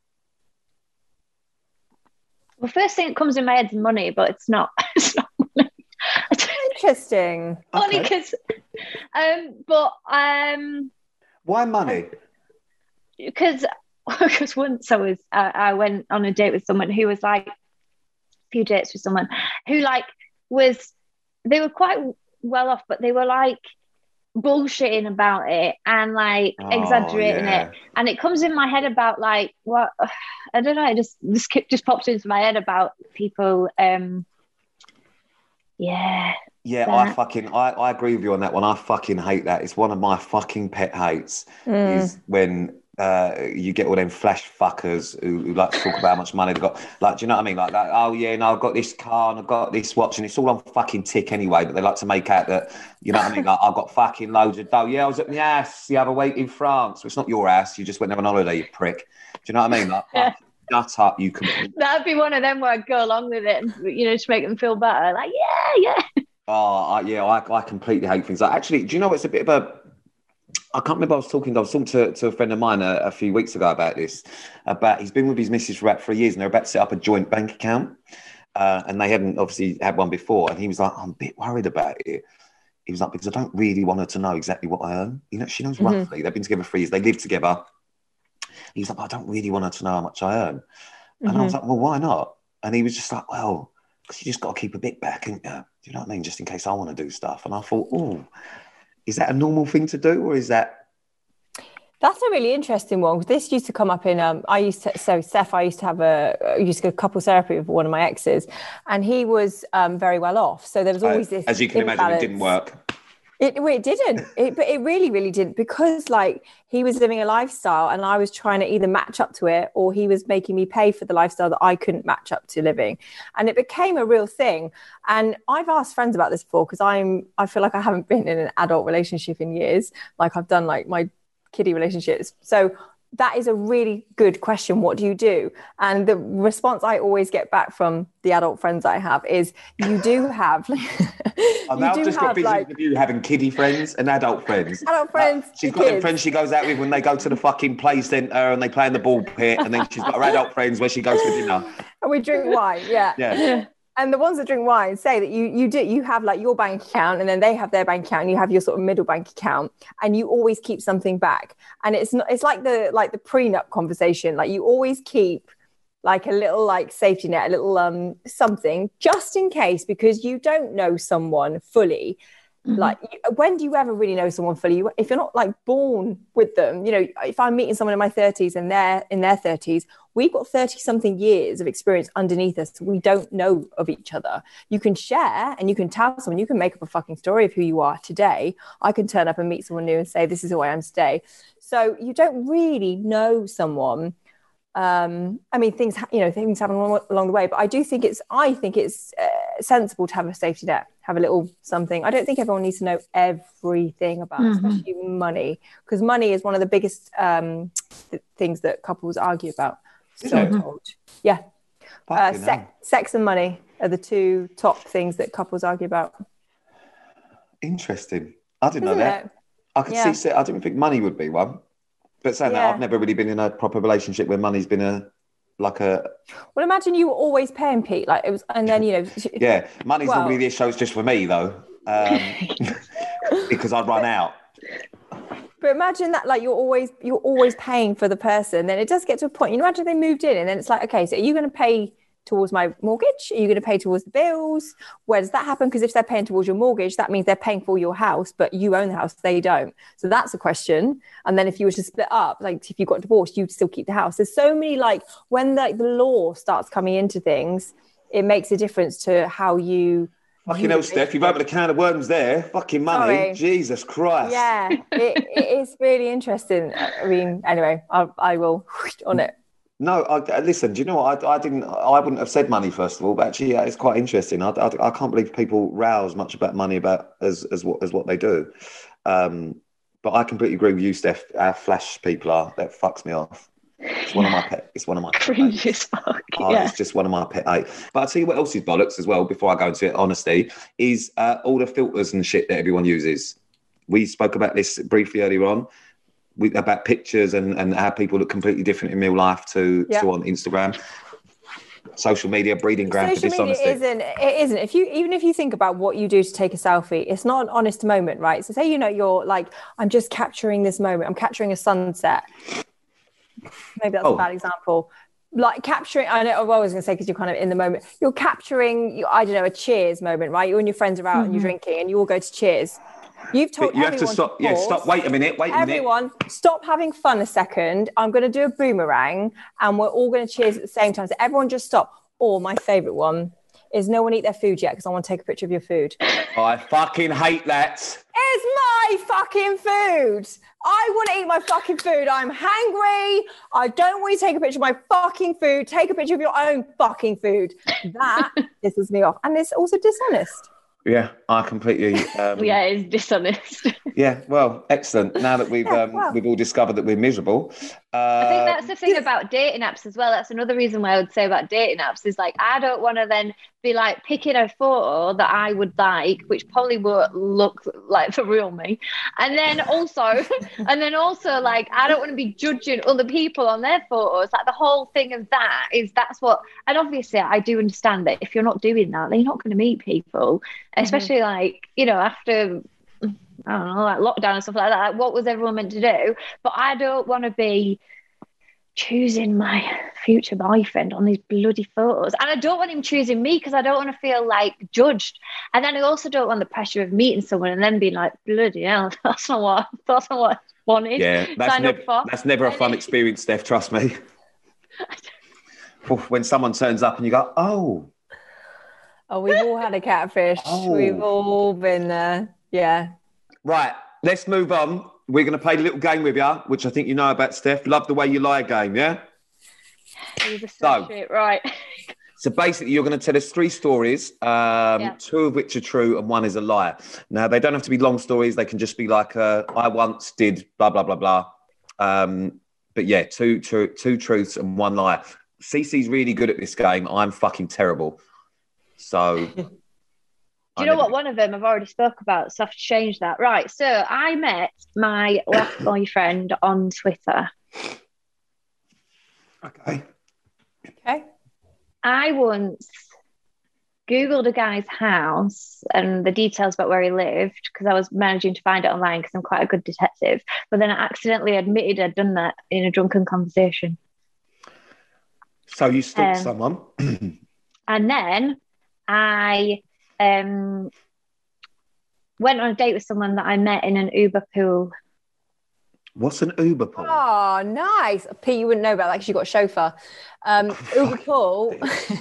Well, first thing that comes in my head is money, but it's not. It's not money. Interesting. Only because, but why money? Because once I went on a date with someone who was like, a few dates with someone who like they were quite well off, but they were like bullshitting about it and like exaggerating it, and it comes in my head about like what I don't know, it just popped into my head about people. I agree with you on that one. I fucking hate that. It's one of my fucking pet hates is when you get all them flash fuckers who like to talk about how much money they've got. Like, do you know what I mean? Like that, oh yeah, no, I've got this car and I've got this watch and it's all on fucking tick anyway, but they like to make out that, you know what I mean? Like, I've got fucking loads of dough. Yeah, I was at my house the other week in France. Well, it's not your house. You just went there on holiday, you prick. Do you know what I mean? Like, shut up, you can. That'd be one of them where I'd go along with it, you know, to make them feel better. Like, yeah. I completely hate things. Like, actually, do you know it's a bit of a... I can't remember. I was talking to a friend of mine a few weeks ago about this. He's been with his missus for about 3 years, and they're about to set up a joint bank account, and they hadn't obviously had one before. And he was like, "I'm a bit worried about it." He was like, "Because I don't really want her to know exactly what I earn. You know, she knows roughly. They've been together 3 years. They live together." He was like, "I don't really want her to know how much I earn." And I was like, "Well, why not?" And he was just like, "Well, because you just got to keep a bit back, and do you know what I mean? Just in case I want to do stuff." And I thought, "Oh, is that a normal thing to do, or is that?" That's a really interesting one. This used to come up in, Seth, I used to go couples therapy with one of my exes, and he was very well off. So there was always this. As you can imagine, it didn't work. It didn't. But it really, really didn't, because like he was living a lifestyle and I was trying to either match up to it, or he was making me pay for the lifestyle that I couldn't match up to living. And it became a real thing. And I've asked friends about this before, because I feel like I haven't been in an adult relationship in years. Like I've done like my kiddie relationships. So that is a really good question. What do you do? And the response I always get back from the adult friends I have is, you do have. I've now just got visions of you having kiddie friends and adult friends. Adult friends. She's got them friends she goes out with when they go to the fucking play centre and they play in the ball pit, and then she's got her adult friends where she goes for dinner. And we drink wine. Yeah. And the ones that drink wine say that you have like your bank account, and then they have their bank account, and you have your sort of middle bank account, and you always keep something back. And it's like the prenup conversation. Like you always keep like a little like safety net, a little something just in case, because you don't know someone fully. Like, when do you ever really know someone fully? If you're not like born with them, you know, if I'm meeting someone in my 30s and they're in their 30s, we've got 30 something years of experience underneath us. We don't know of each other. You can share and you can tell someone, you can make up a fucking story of who you are today. I can turn up and meet someone new and say, this is who I am today. So you don't really know someone. I mean, things happen along the way, but I think it's sensible to have a safety net, have a little something. I don't think everyone needs to know everything about, especially money, because money is one of the biggest things that couples argue about. So I'm told. Yeah. Sex and money are the two top things that couples argue about. Interesting. I didn't know that. I could see. I didn't think money would be one. But saying that, I've never really been in a proper relationship where money's been well, imagine you were always paying Pete, like it was, and then you know. Yeah, money's normally the issue. It's just for me though, because I'd run out. But imagine that, like you're always paying for the person. Then it does get to a point. You know, imagine they moved in, and then it's like, okay, so are you going to pay towards my mortgage? Are you going to pay towards the bills? Where does that happen? Because if they're paying towards your mortgage, that means they're paying for your house, but you own the house, they don't. So that's a question. And then if you were to split up, like if you got divorced, you'd still keep the house. There's so many, like when the law starts coming into things, it makes a difference to how you. Fucking hell, Steph, you've opened a can of worms there. Fucking money. Sorry. Jesus Christ. Yeah, it is really interesting. I mean, anyway, I will on it. No, listen, do you know what? I wouldn't have said money, first of all, but actually, it's quite interesting. I can't believe people rouse much about money as what they do. But I completely agree with you, Steph. How flash people are, that fucks me off. It's one of my pet. It's one of my cringe as fuck. It's just one of my pet hate. But I'll tell you what else is bollocks as well, before I go into it, honesty, is all the filters and shit that everyone uses. We spoke about this briefly earlier on. About pictures and how people look completely different in real life to on Instagram. social media breeding ground for dishonesty. It isn't. Even if you think about what you do to take a selfie, it's not an honest moment, right? So say, you're like, I'm just capturing this moment. I'm capturing a sunset. Maybe that's a bad example. Like capturing, I know what I was going to say, because you're kind of in the moment. You're capturing, I don't know, a cheers moment, right? You and your friends are out and you're drinking and you all go to cheers. You've told you have to stop. Yeah, stop. Wait a minute. Everyone, stop having fun a second. I'm going to do a boomerang and we're all going to cheers at the same time. So everyone just stop. Or my favourite one is no one eat their food yet because I want to take a picture of your food. I fucking hate that. It's my fucking food. I want to eat my fucking food. I'm hangry. I don't want you to take a picture of my fucking food. Take a picture of your own fucking food. That pisses me off. And it's also dishonest. Yeah, I completely... yeah, it's dishonest. Yeah, well, excellent. Now that we've all discovered that we're miserable. I think that's the thing about dating apps as well. That's another reason why I would say about dating apps is like, I don't want to then be like picking a photo that I would like, which probably won't look like the real me. And then also like, I don't want to be judging other people on their photos. Like the whole thing of that is and obviously I do understand that if you're not doing that, then you're not going to meet people, especially like, after, I don't know, like lockdown and stuff like that. Like, what was everyone meant to do? But I don't want to be choosing my future boyfriend on these bloody photos. And I don't want him choosing me because I don't want to feel like judged. And then I also don't want the pressure of meeting someone and then being like, bloody hell, that's not what I wanted. Yeah, that's never a fun experience, Steph, trust me. When someone turns up and you go, oh, we've all had a catfish. We've all been there. Yeah. Right, let's move on. We're going to play a little game with you, which I think you know about, Steph. Love the way you lie game, yeah? Right. So basically, you're going to tell us 3 stories, 2 of which are true and 1 is a lie. Now, they don't have to be long stories. They can just be like, I once did blah, blah, blah, blah. But yeah, 2 truths and 1 lie. Cece's really good at this game. I'm fucking terrible. So... Do you know what? One of them I've already spoke about, so I have to change that. Right. So I met my last boyfriend on Twitter. Okay. I once Googled a guy's house and the details about where he lived because I was managing to find it online because I'm quite a good detective. But then I accidentally admitted I'd done that in a drunken conversation. So you stalked someone? And then I... went on a date with someone that I met in an Uber pool. What's an Uber pool? Oh, nice. Pete, you wouldn't know about that because you've got a chauffeur. Uber pool.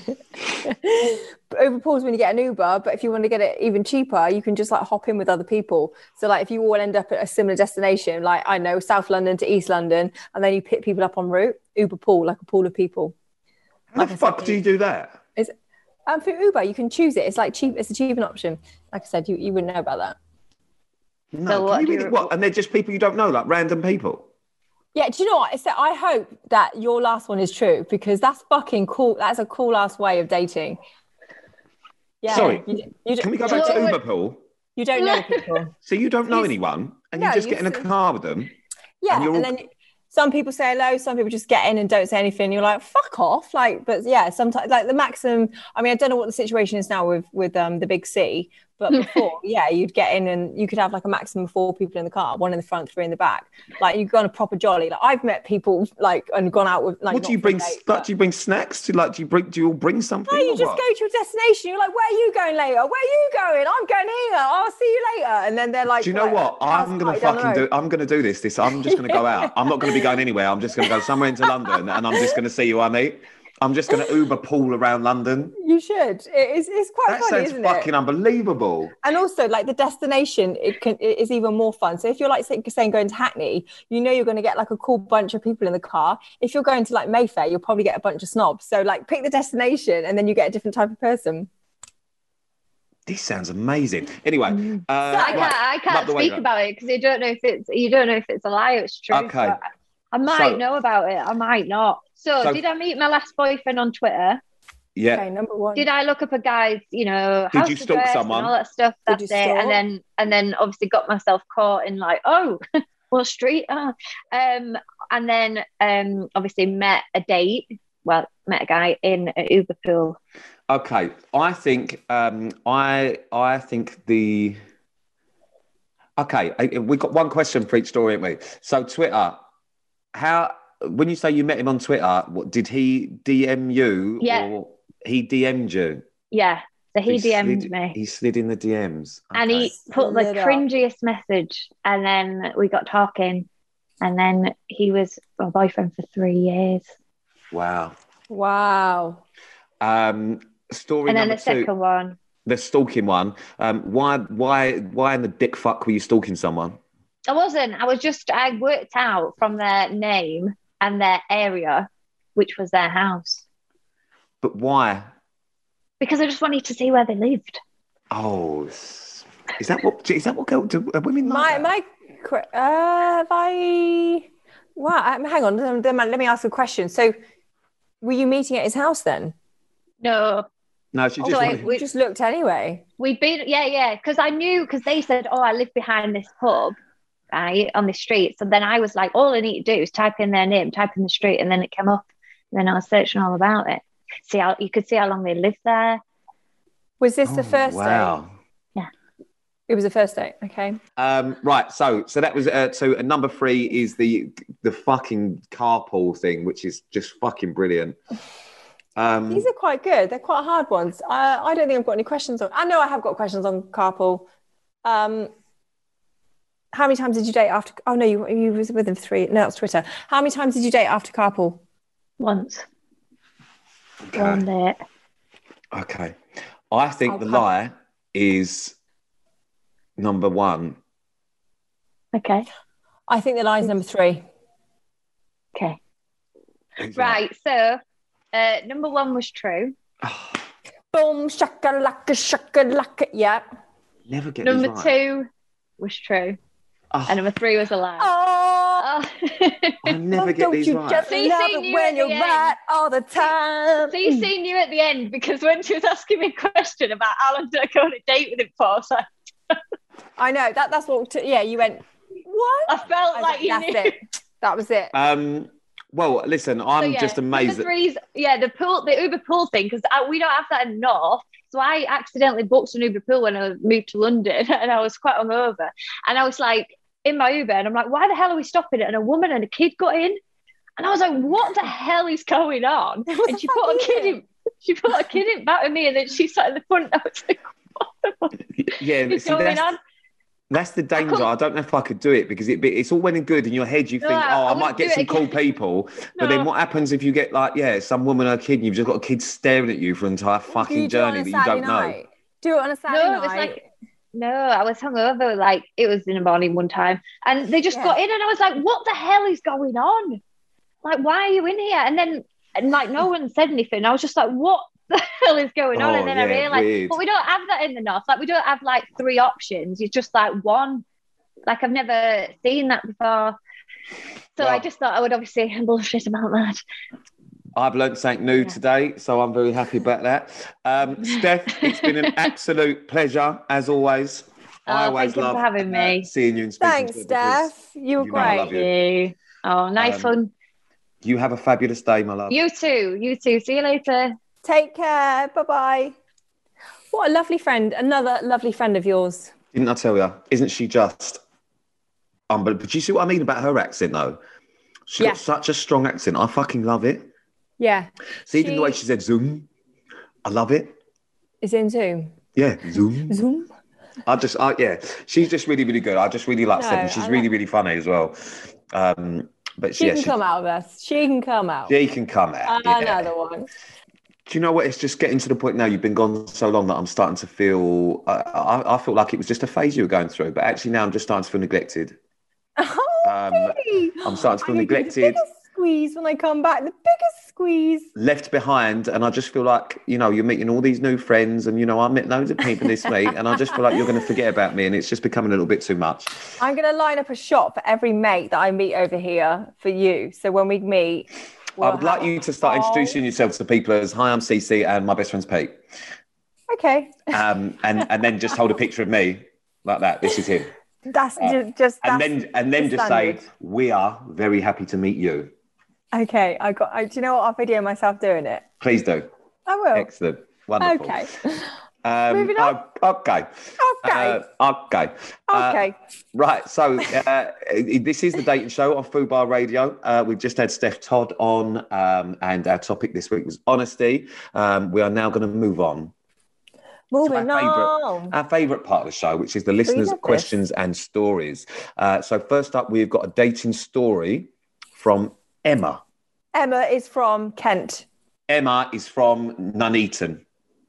Uber pool is when you get an Uber, but if you want to get it even cheaper, you can just like hop in with other people. So like if you all end up at a similar destination, like I know South London to East London, and then you pick people up en route, Uber pool, like a pool of people. How the fuck do you do that? For Uber, you can choose it. It's like cheap. It's a cheaper option. Like I said, you wouldn't know about that. No, so and they're just people you don't know, like random people. Yeah, do you know what? I hope that your last one is true because that's fucking cool. That's a cool ass way of dating. Yeah. Sorry, can we go back to Uber pool? You don't know people. So you don't know anyone, and you just get in a car with them. Yeah, and then some people say hello, some people just get in and don't say anything. You're like, fuck off. Like, but yeah, sometimes like the maximum, I mean, I don't know what the situation is now with the big C, but before, yeah, you'd get in and you could have like a maximum of 4 people in the car, 1 in the front, 3 in the back. Like you go on a proper jolly. Like I've met people like and gone out with like. What do you bring? Do you bring snacks? Do you all bring something? No, you just go to a destination. You're like, where are you going later? Where are you going? I'm going here. I'll see you later. And then they're like, do you know what? I'm gonna do this. I'm just gonna go out. I'm not gonna be going anywhere. I'm just gonna go somewhere into London, and I'm just gonna see you, honey. I'm just going to Uber pool around London. You should. It's quite funny, isn't it? That sounds fucking unbelievable. And also, like the destination, it is even more fun. So if you're like saying going to Hackney, you know you're going to get like a cool bunch of people in the car. If you're going to like Mayfair, you'll probably get a bunch of snobs. So like pick the destination, and then you get a different type of person. This sounds amazing. Anyway, I can't speak about it because you don't know if it's a lie or it's true. Okay. I might know about it. I might not. So did I meet my last boyfriend on Twitter? Yeah. Okay, number 1. Did I look up a guy's, house you stalk someone? and all that stuff? That's it. And then obviously got myself caught in like, oh, what street? And then obviously met a date met a guy in an Uber pool. Okay, I think I think the. Okay, we've got one question for each story, haven't we? So Twitter, when you say you met him on Twitter, did he DM you or he DM'd you? Yeah, so he DM'd me. He slid in the DMs. Okay. And he put the cringiest message, and then we got talking, and then he was my boyfriend for 3 years. Wow. Story and then number the second one. The stalking one. Why in the dick fuck were you stalking someone? I wasn't. I worked out from their name and their area, which was their house. But why? Because I just wanted to see where they lived. Oh, is that what women like? Hang on. Let me ask a question. So, were you meeting at his house then? No. No, she just we just looked anyway. We'd been, because I knew, because they said, I live behind this pub, right, on the street. So then I was like, all I need to do is type in their name, type in the street, and then it came up. And then I was searching all about it. You could see how long they lived there. Was this the first date? Yeah. It was the first date, okay. Right, so that was, number 3 is the fucking carpool thing, which is just fucking brilliant. These are quite good. They're quite hard ones. I don't think I've got any questions on. I know I have got questions on carpool. How many times did you date after? Oh no, you was with him 3. No, that's Twitter. How many times did you date after carpool? Once. Okay. One date. Okay. I think the lie is number 1. Okay. I think the lie is number 3. Okay. Right. So. Number 1 was true. Boom, shakalaka. Yeah. Never get Number these right. 2 was true. And number 3 was a lie. I never get these right. Just love it when you're right all the time. CC knew at the end, because when she was asking me a question about how long did I go on a date with him for, so I know that's what. You went. What? I felt like you knew. It. That was it. Well, listen, I'm just amazed. The Uber pool thing, because we don't have that in North. So I accidentally booked an Uber pool when I moved to London, and I was quite hungover. And I was like in my Uber, and I'm like, why the hell are we stopping? And a woman and a kid got in, and I was like, what the hell is going on? And she put a kid in. She put a kid in back of me, and then she sat in the front. I was like, what the fuck is going on? That's the danger. I don't know if I could do it, because it's all well and good in your head. You think, I might get some cool people. But then what happens if you get some woman or a kid and you've just got a kid staring at you for an entire fucking journey that you don't know? Do it on a Saturday night. I was hungover. It was in the morning one time. And they just got in, and I was like, what the hell is going on? Why are you in here? And then no one said anything. I was just like, what the hell is going on? And then I realized, but we don't have that in the North. We don't have 3 options. It's just one. I've never seen that before. So I just thought I would obviously bullshit about that. I've learned something new today, so I'm very happy about that. Steph, it's been an absolute pleasure as always. I always love having me. Seeing you and speaking Thanks, to you. Steph. You were great. Love you. Oh, nice fun. You have a fabulous day, my love. You too. See you later. Take care. Bye-bye. What a lovely friend. Another lovely friend of yours. Didn't I tell you? Isn't she just unbelievable? But you see what I mean about her accent, though? She's got such a strong accent. I fucking love it. Yeah. See, even the way she said Zoom, I love it. Is it in Zoom? Yeah, Zoom. Zoom? She's just really, really good. I just really like Steph. She's really, really funny as well. But she can come out of us. She can come out. She can come out. Another one. Do you know what? It's just getting to the point now. You've been gone so long that I'm starting to feel. I felt like it was just a phase you were going through, but actually now I'm just starting to feel neglected. Really? I'm starting to feel neglected. The biggest squeeze when I come back. The biggest squeeze. Left behind, and I just feel like you're meeting all these new friends, and I met loads of people this week, and I just feel like you're going to forget about me, and it's just becoming a little bit too much. I'm going to line up a shot for every mate that I meet over here for you. So when we meet. I would like you to start introducing yourself to people as, hi, I'm Cece and my best friend's Pete. Okay. And then just hold a picture of me like that. This is him. That's and then just say, we are very happy to meet you. Okay, do you know what? I'll video myself doing it. Please do. I will. Excellent. Wonderful. Okay. Moving on. Okay. Okay. Right. So this is the dating show on Fubar Radio. We've just had Steph Todd on, and our topic this week was honesty. We are now going to move on. Our favourite part of the show, which is the listeners' questions and stories. So first up, we've got a dating story from Emma. Emma is from Kent. Emma is from Nuneaton.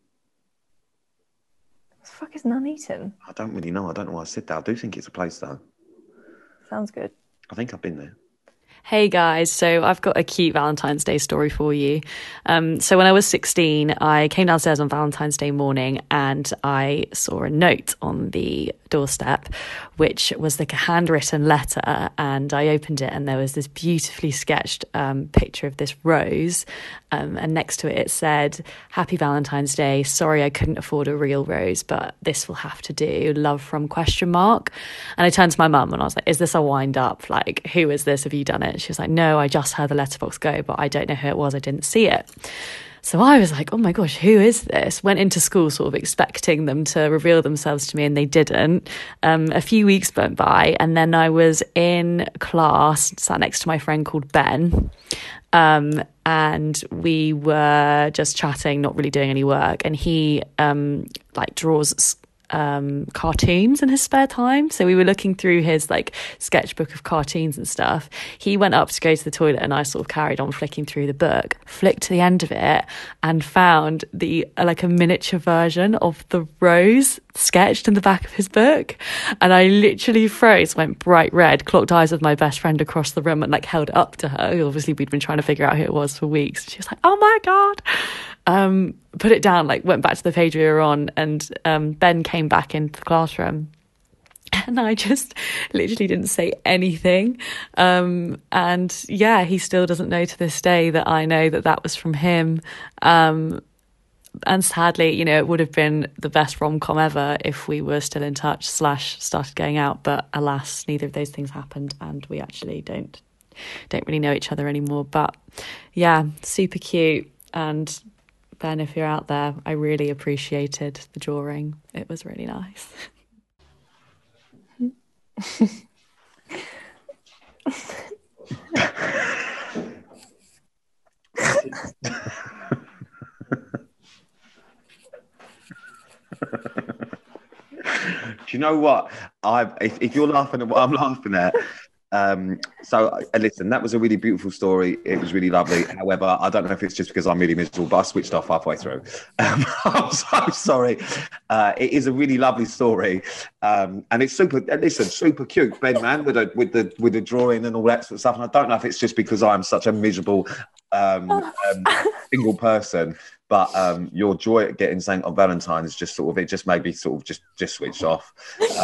What the fuck is Nuneaton? I don't really know. I don't know why I said that. I do think it's a place, though. Sounds good. I think I've been there. Hey guys, so I've got a cute Valentine's Day story for you. So when I was 16, I came downstairs on Valentine's Day morning and I saw a note on the doorstep, which was like a handwritten letter, and I opened it and there was this beautifully sketched picture of this rose, and next to it said, "Happy Valentine's Day, sorry I couldn't afford a real rose, but this will have to do, love from ?" And I turned to my mum and I was like, "Is this a wind up? Like, who is this? Have you done it?" She was like, "No, I just heard the letterbox go, but I don't know who it was, I didn't see it." So I was like, oh my gosh, who is this? Went into school sort of expecting them to reveal themselves to me, and they didn't. A few weeks went by, and then I was in class, sat next to my friend called Ben, and we were just chatting, not really doing any work, and he draws cartoons in his spare time. So we were looking through his like sketchbook of cartoons and stuff. He went up to go to the toilet and I sort of carried on flicking through the book, flicked to the end of it and found the like a miniature version of the rose sketched in the back of his book. And I literally froze, went bright red, clocked eyes with my best friend across the room and like held it up to her. Obviously we'd been trying to figure out who it was for weeks. She was like, oh my God. Put it down, like went back to the page we were on, and Ben came back into the classroom and I just literally didn't say anything. And yeah, he still doesn't know to this day that I know that that was from him. And sadly, you know, it would have been the best rom-com ever if we were still in touch / started going out. But alas, neither of those things happened and we actually don't really know each other anymore. But yeah, super cute. And Ben, if you're out there, I really appreciated the drawing. It was really nice. Do you know what? If you're laughing at what I'm laughing at, so listen, that was a really beautiful story. It was really lovely. However, I don't know if it's just because I'm really miserable, but I switched off halfway through. I'm so sorry. It is a really lovely story, and it's super cute, Ben, man, with the drawing and all that sort of stuff. And I don't know if it's just because I'm such a miserable single person, but your joy at getting something on Valentine's just made me sort of just switch off.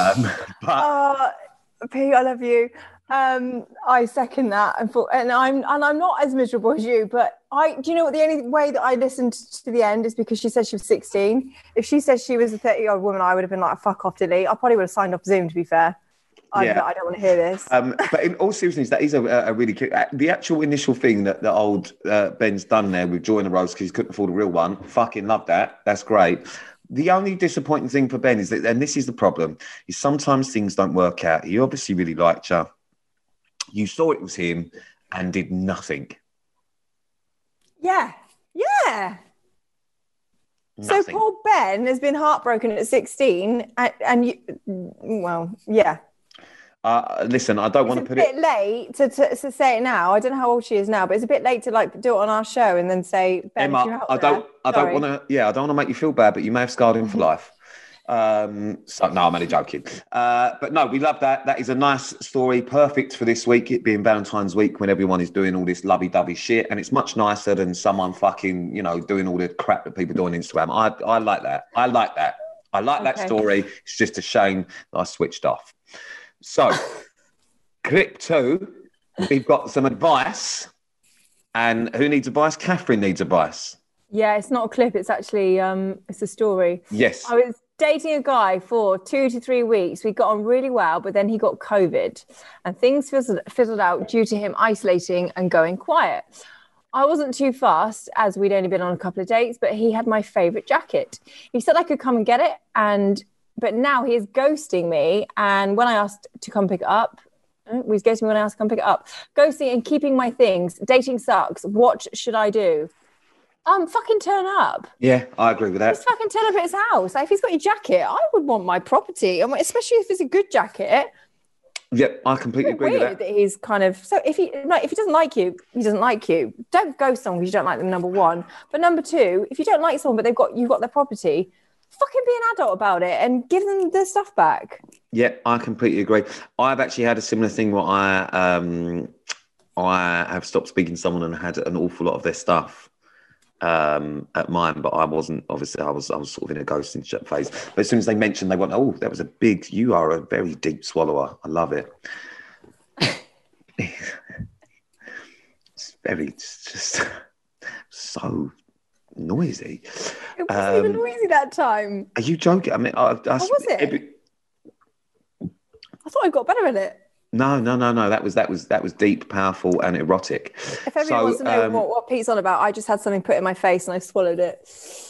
Pete, I love you. I second that, and I'm not as miserable as you, but do you know what, the only way that I listened to the end is because she said she was 16. If she said she was a 30-year-old woman, I would have been like, fuck off, delete. I probably would have signed off Zoom, to be fair. I don't want to hear this. But in all seriousness, that is a really cute, the actual initial thing that the old Ben's done there with drawing a rose because he couldn't afford a real one. Fucking love that. That's great. The only disappointing thing for Ben is that, and this is the problem, is sometimes things don't work out. He obviously really liked you. You saw it was him and did nothing. Yeah. Nothing. So poor Ben has been heartbroken at 16 and you, well, yeah. Listen, I don't want to put it... It's a bit late to say it now. I don't know how old she is now, but it's a bit late to like do it on our show and then say, Ben, Emma, I don't want to make you feel bad, but you may have scarred him for life. So no, I'm only joking. But no, we love that. That is a nice story, perfect for this week, it being Valentine's week when everyone is doing all this lovey-dovey shit, and it's much nicer than someone fucking, you know, doing all the crap that people do on Instagram. I like that. I like that story. It's just a shame that I switched off. So, clip 2, we've got some advice, and who needs advice? Catherine needs advice. Yeah, it's not a clip. It's actually it's a story. Yes. dating a guy for 2 to 3 weeks. We got on really well, but then he got COVID and things fizzled out due to him isolating and going quiet. I wasn't too fast as we'd only been on a couple of dates, but he had my favorite jacket. He said I could come and get it, but now he is ghosting me. And when I asked to come pick it up, he's ghosting me when I asked to come pick it up. Ghosting and keeping my things. Dating sucks. What should I do? Fucking turn up. Yeah, I agree with that. Just fucking turn up at his house. Like, if he's got your jacket, I would want my property, especially if it's a good jacket. Yeah, I completely agree with that. He's kind of so if he doesn't like you, he doesn't like you. Don't ghost someone because you don't like them. Number one, but number two, if you don't like someone but you've got their property, fucking be an adult about it and give them their stuff back. Yeah, I completely agree. I've actually had a similar thing where I have stopped speaking to someone and had an awful lot of their stuff at mine, but I wasn't. Obviously, I was sort of in a ghosting phase. But as soon as they mentioned, they went, "Oh, that was a big. You are a very deep swallower. I love it." It's just so noisy. It wasn't even noisy that time. Are you joking? I mean, was it? I thought I got better at it. No. That was deep, powerful, and erotic. If everyone wants to know what Pete's on about, I just had something put in my face and I swallowed it.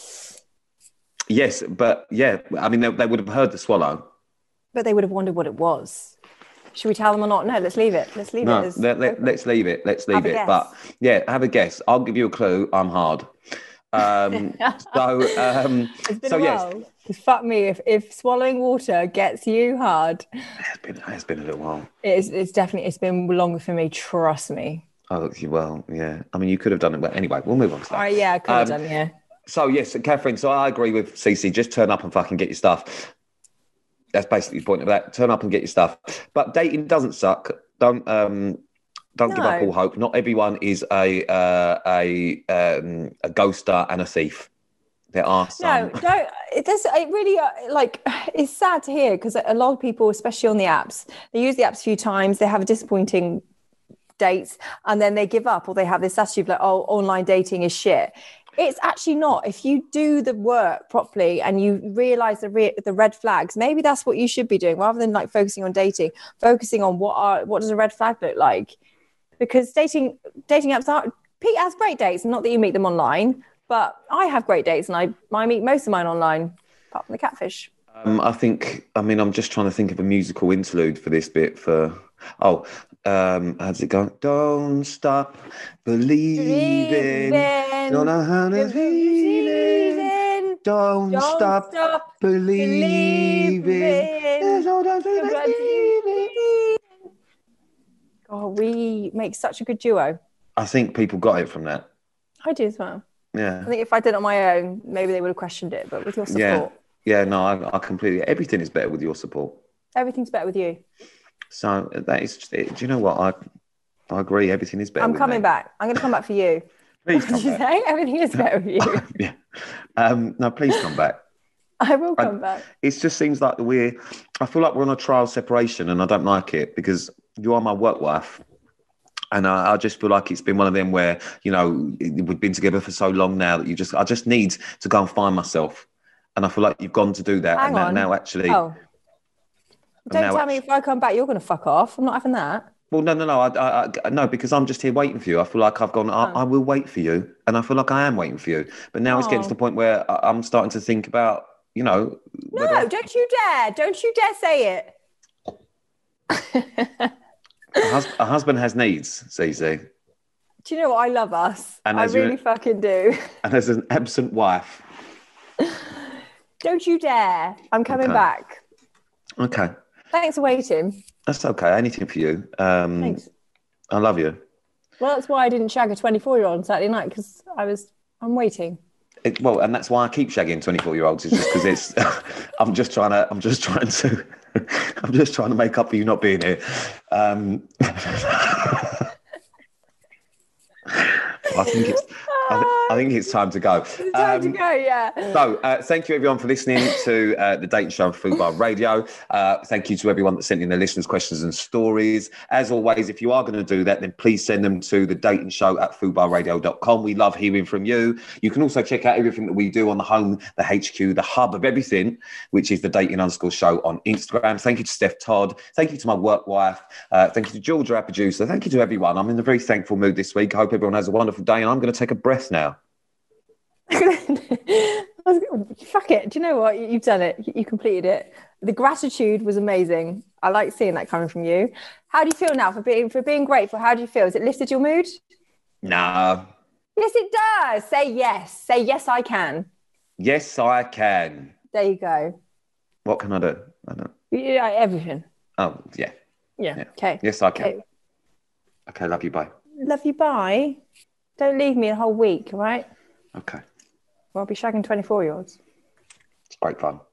Yes, but yeah, I mean, they would have heard the swallow. But they would have wondered what it was. Should we tell them or not? No, let's leave it. Let's leave it. Let's leave it. Let's leave it. But yeah, have a guess. I'll give you a clue. I'm hard. It's been a while. Fuck me if swallowing water gets you hard. It's been a little while. It's been longer for me, trust me. Oh well, yeah. I mean, you could have done it, but anyway, we'll move on to that. Oh yeah, I could have done, yeah. So yes, Catherine, so I agree with Cece, just turn up and fucking get your stuff. That's basically the point of that. Turn up and get your stuff. But dating doesn't suck. Don't give up all hope. Not everyone is a ghoster and a thief. There are some. No, don't. It really it's sad to hear because a lot of people, especially on the apps, they use the apps a few times. They have a disappointing dates and then they give up, or they have this attitude like, "Oh, online dating is shit." It's actually not. If you do the work properly and you realise the red flags, maybe that's what you should be doing rather than like focusing on dating. Focusing on what does a red flag look like? Because dating apps are. Pete has great dates, not that you meet them online. But I have great dates and I meet most of mine online, apart from the catfish. I'm just trying to think of a musical interlude for this bit how does it go? Don't stop believing. Don't know how to believe. Don't stop believing. Oh, we make such a good duo. I think people got it from that. I do as well. Yeah. I think if I did it on my own, maybe they would have questioned it, but with your support. Yeah, no, I completely, everything is better with your support. Everything's better with you. So that is, do you know what? I agree, everything is better I'm with coming me. back. I'm going to come back for you. Please come back. Did you say? Everything is better with you. Yeah. No, please come back. I will come back. It just seems like I feel like we're on a trial separation and I don't like it because you are my work wife. And I just feel like it's been one of them where, you know, we've been together for so long now that I just need to go and find myself. And I feel like you've gone to do that. Hang on. Now actually. Oh. Don't tell me if I come back, you're going to fuck off. I'm not having that. Well, no. No, because I'm just here waiting for you. I feel like I've gone, I will wait for you. And I feel like I am waiting for you. But now it's getting to the point where I'm starting to think about, you know. No, don't you dare. Don't you dare say it. A husband has needs, Cece. Do you know what? I love us. And I really fucking do. And as an absent wife. Don't you dare. I'm coming back. Okay. Thanks for waiting. That's okay. Anything for you. Thanks. I love you. Well, that's why I didn't shag a 24-year-old on Saturday night, because I'm waiting. And that's why I keep shagging 24-year-olds. It's just because it's. I'm just trying to make up for you not being here. I I think it's time to go. It's time to go, yeah. So, thank you everyone for listening to the Dating Show on Fubar Radio. Thank you to everyone that sent in their listeners' questions and stories. As always, if you are going to do that, then please send them to the dating show at fubarradio.com. We love hearing from you. You can also check out everything that we do on the home, the HQ, the hub of everything, which is the Dating_Show on Instagram. Thank you to Steph Todd. Thank you to my work wife. Thank you to Georgia, our producer. Thank you to everyone. I'm in a very thankful mood this week. I hope everyone has a wonderful day, and I'm going to take a breath now. Fuck it. Do you know what? You've done it. You completed it. The gratitude was amazing. I like seeing that coming from you. How do you feel now for being grateful? How do you feel? Has it lifted your mood? Nah. Yes, it does. Say yes. Say yes, I can. Yes, I can. There you go. What can I do? I don't. Yeah, everything. Oh, yeah. Yeah. Okay. Yes, I can. Okay, love you. Bye. Love you. Bye. Don't leave me a whole week, all right? Okay. Well, I'll be shagging 24-year-olds. It's great fun.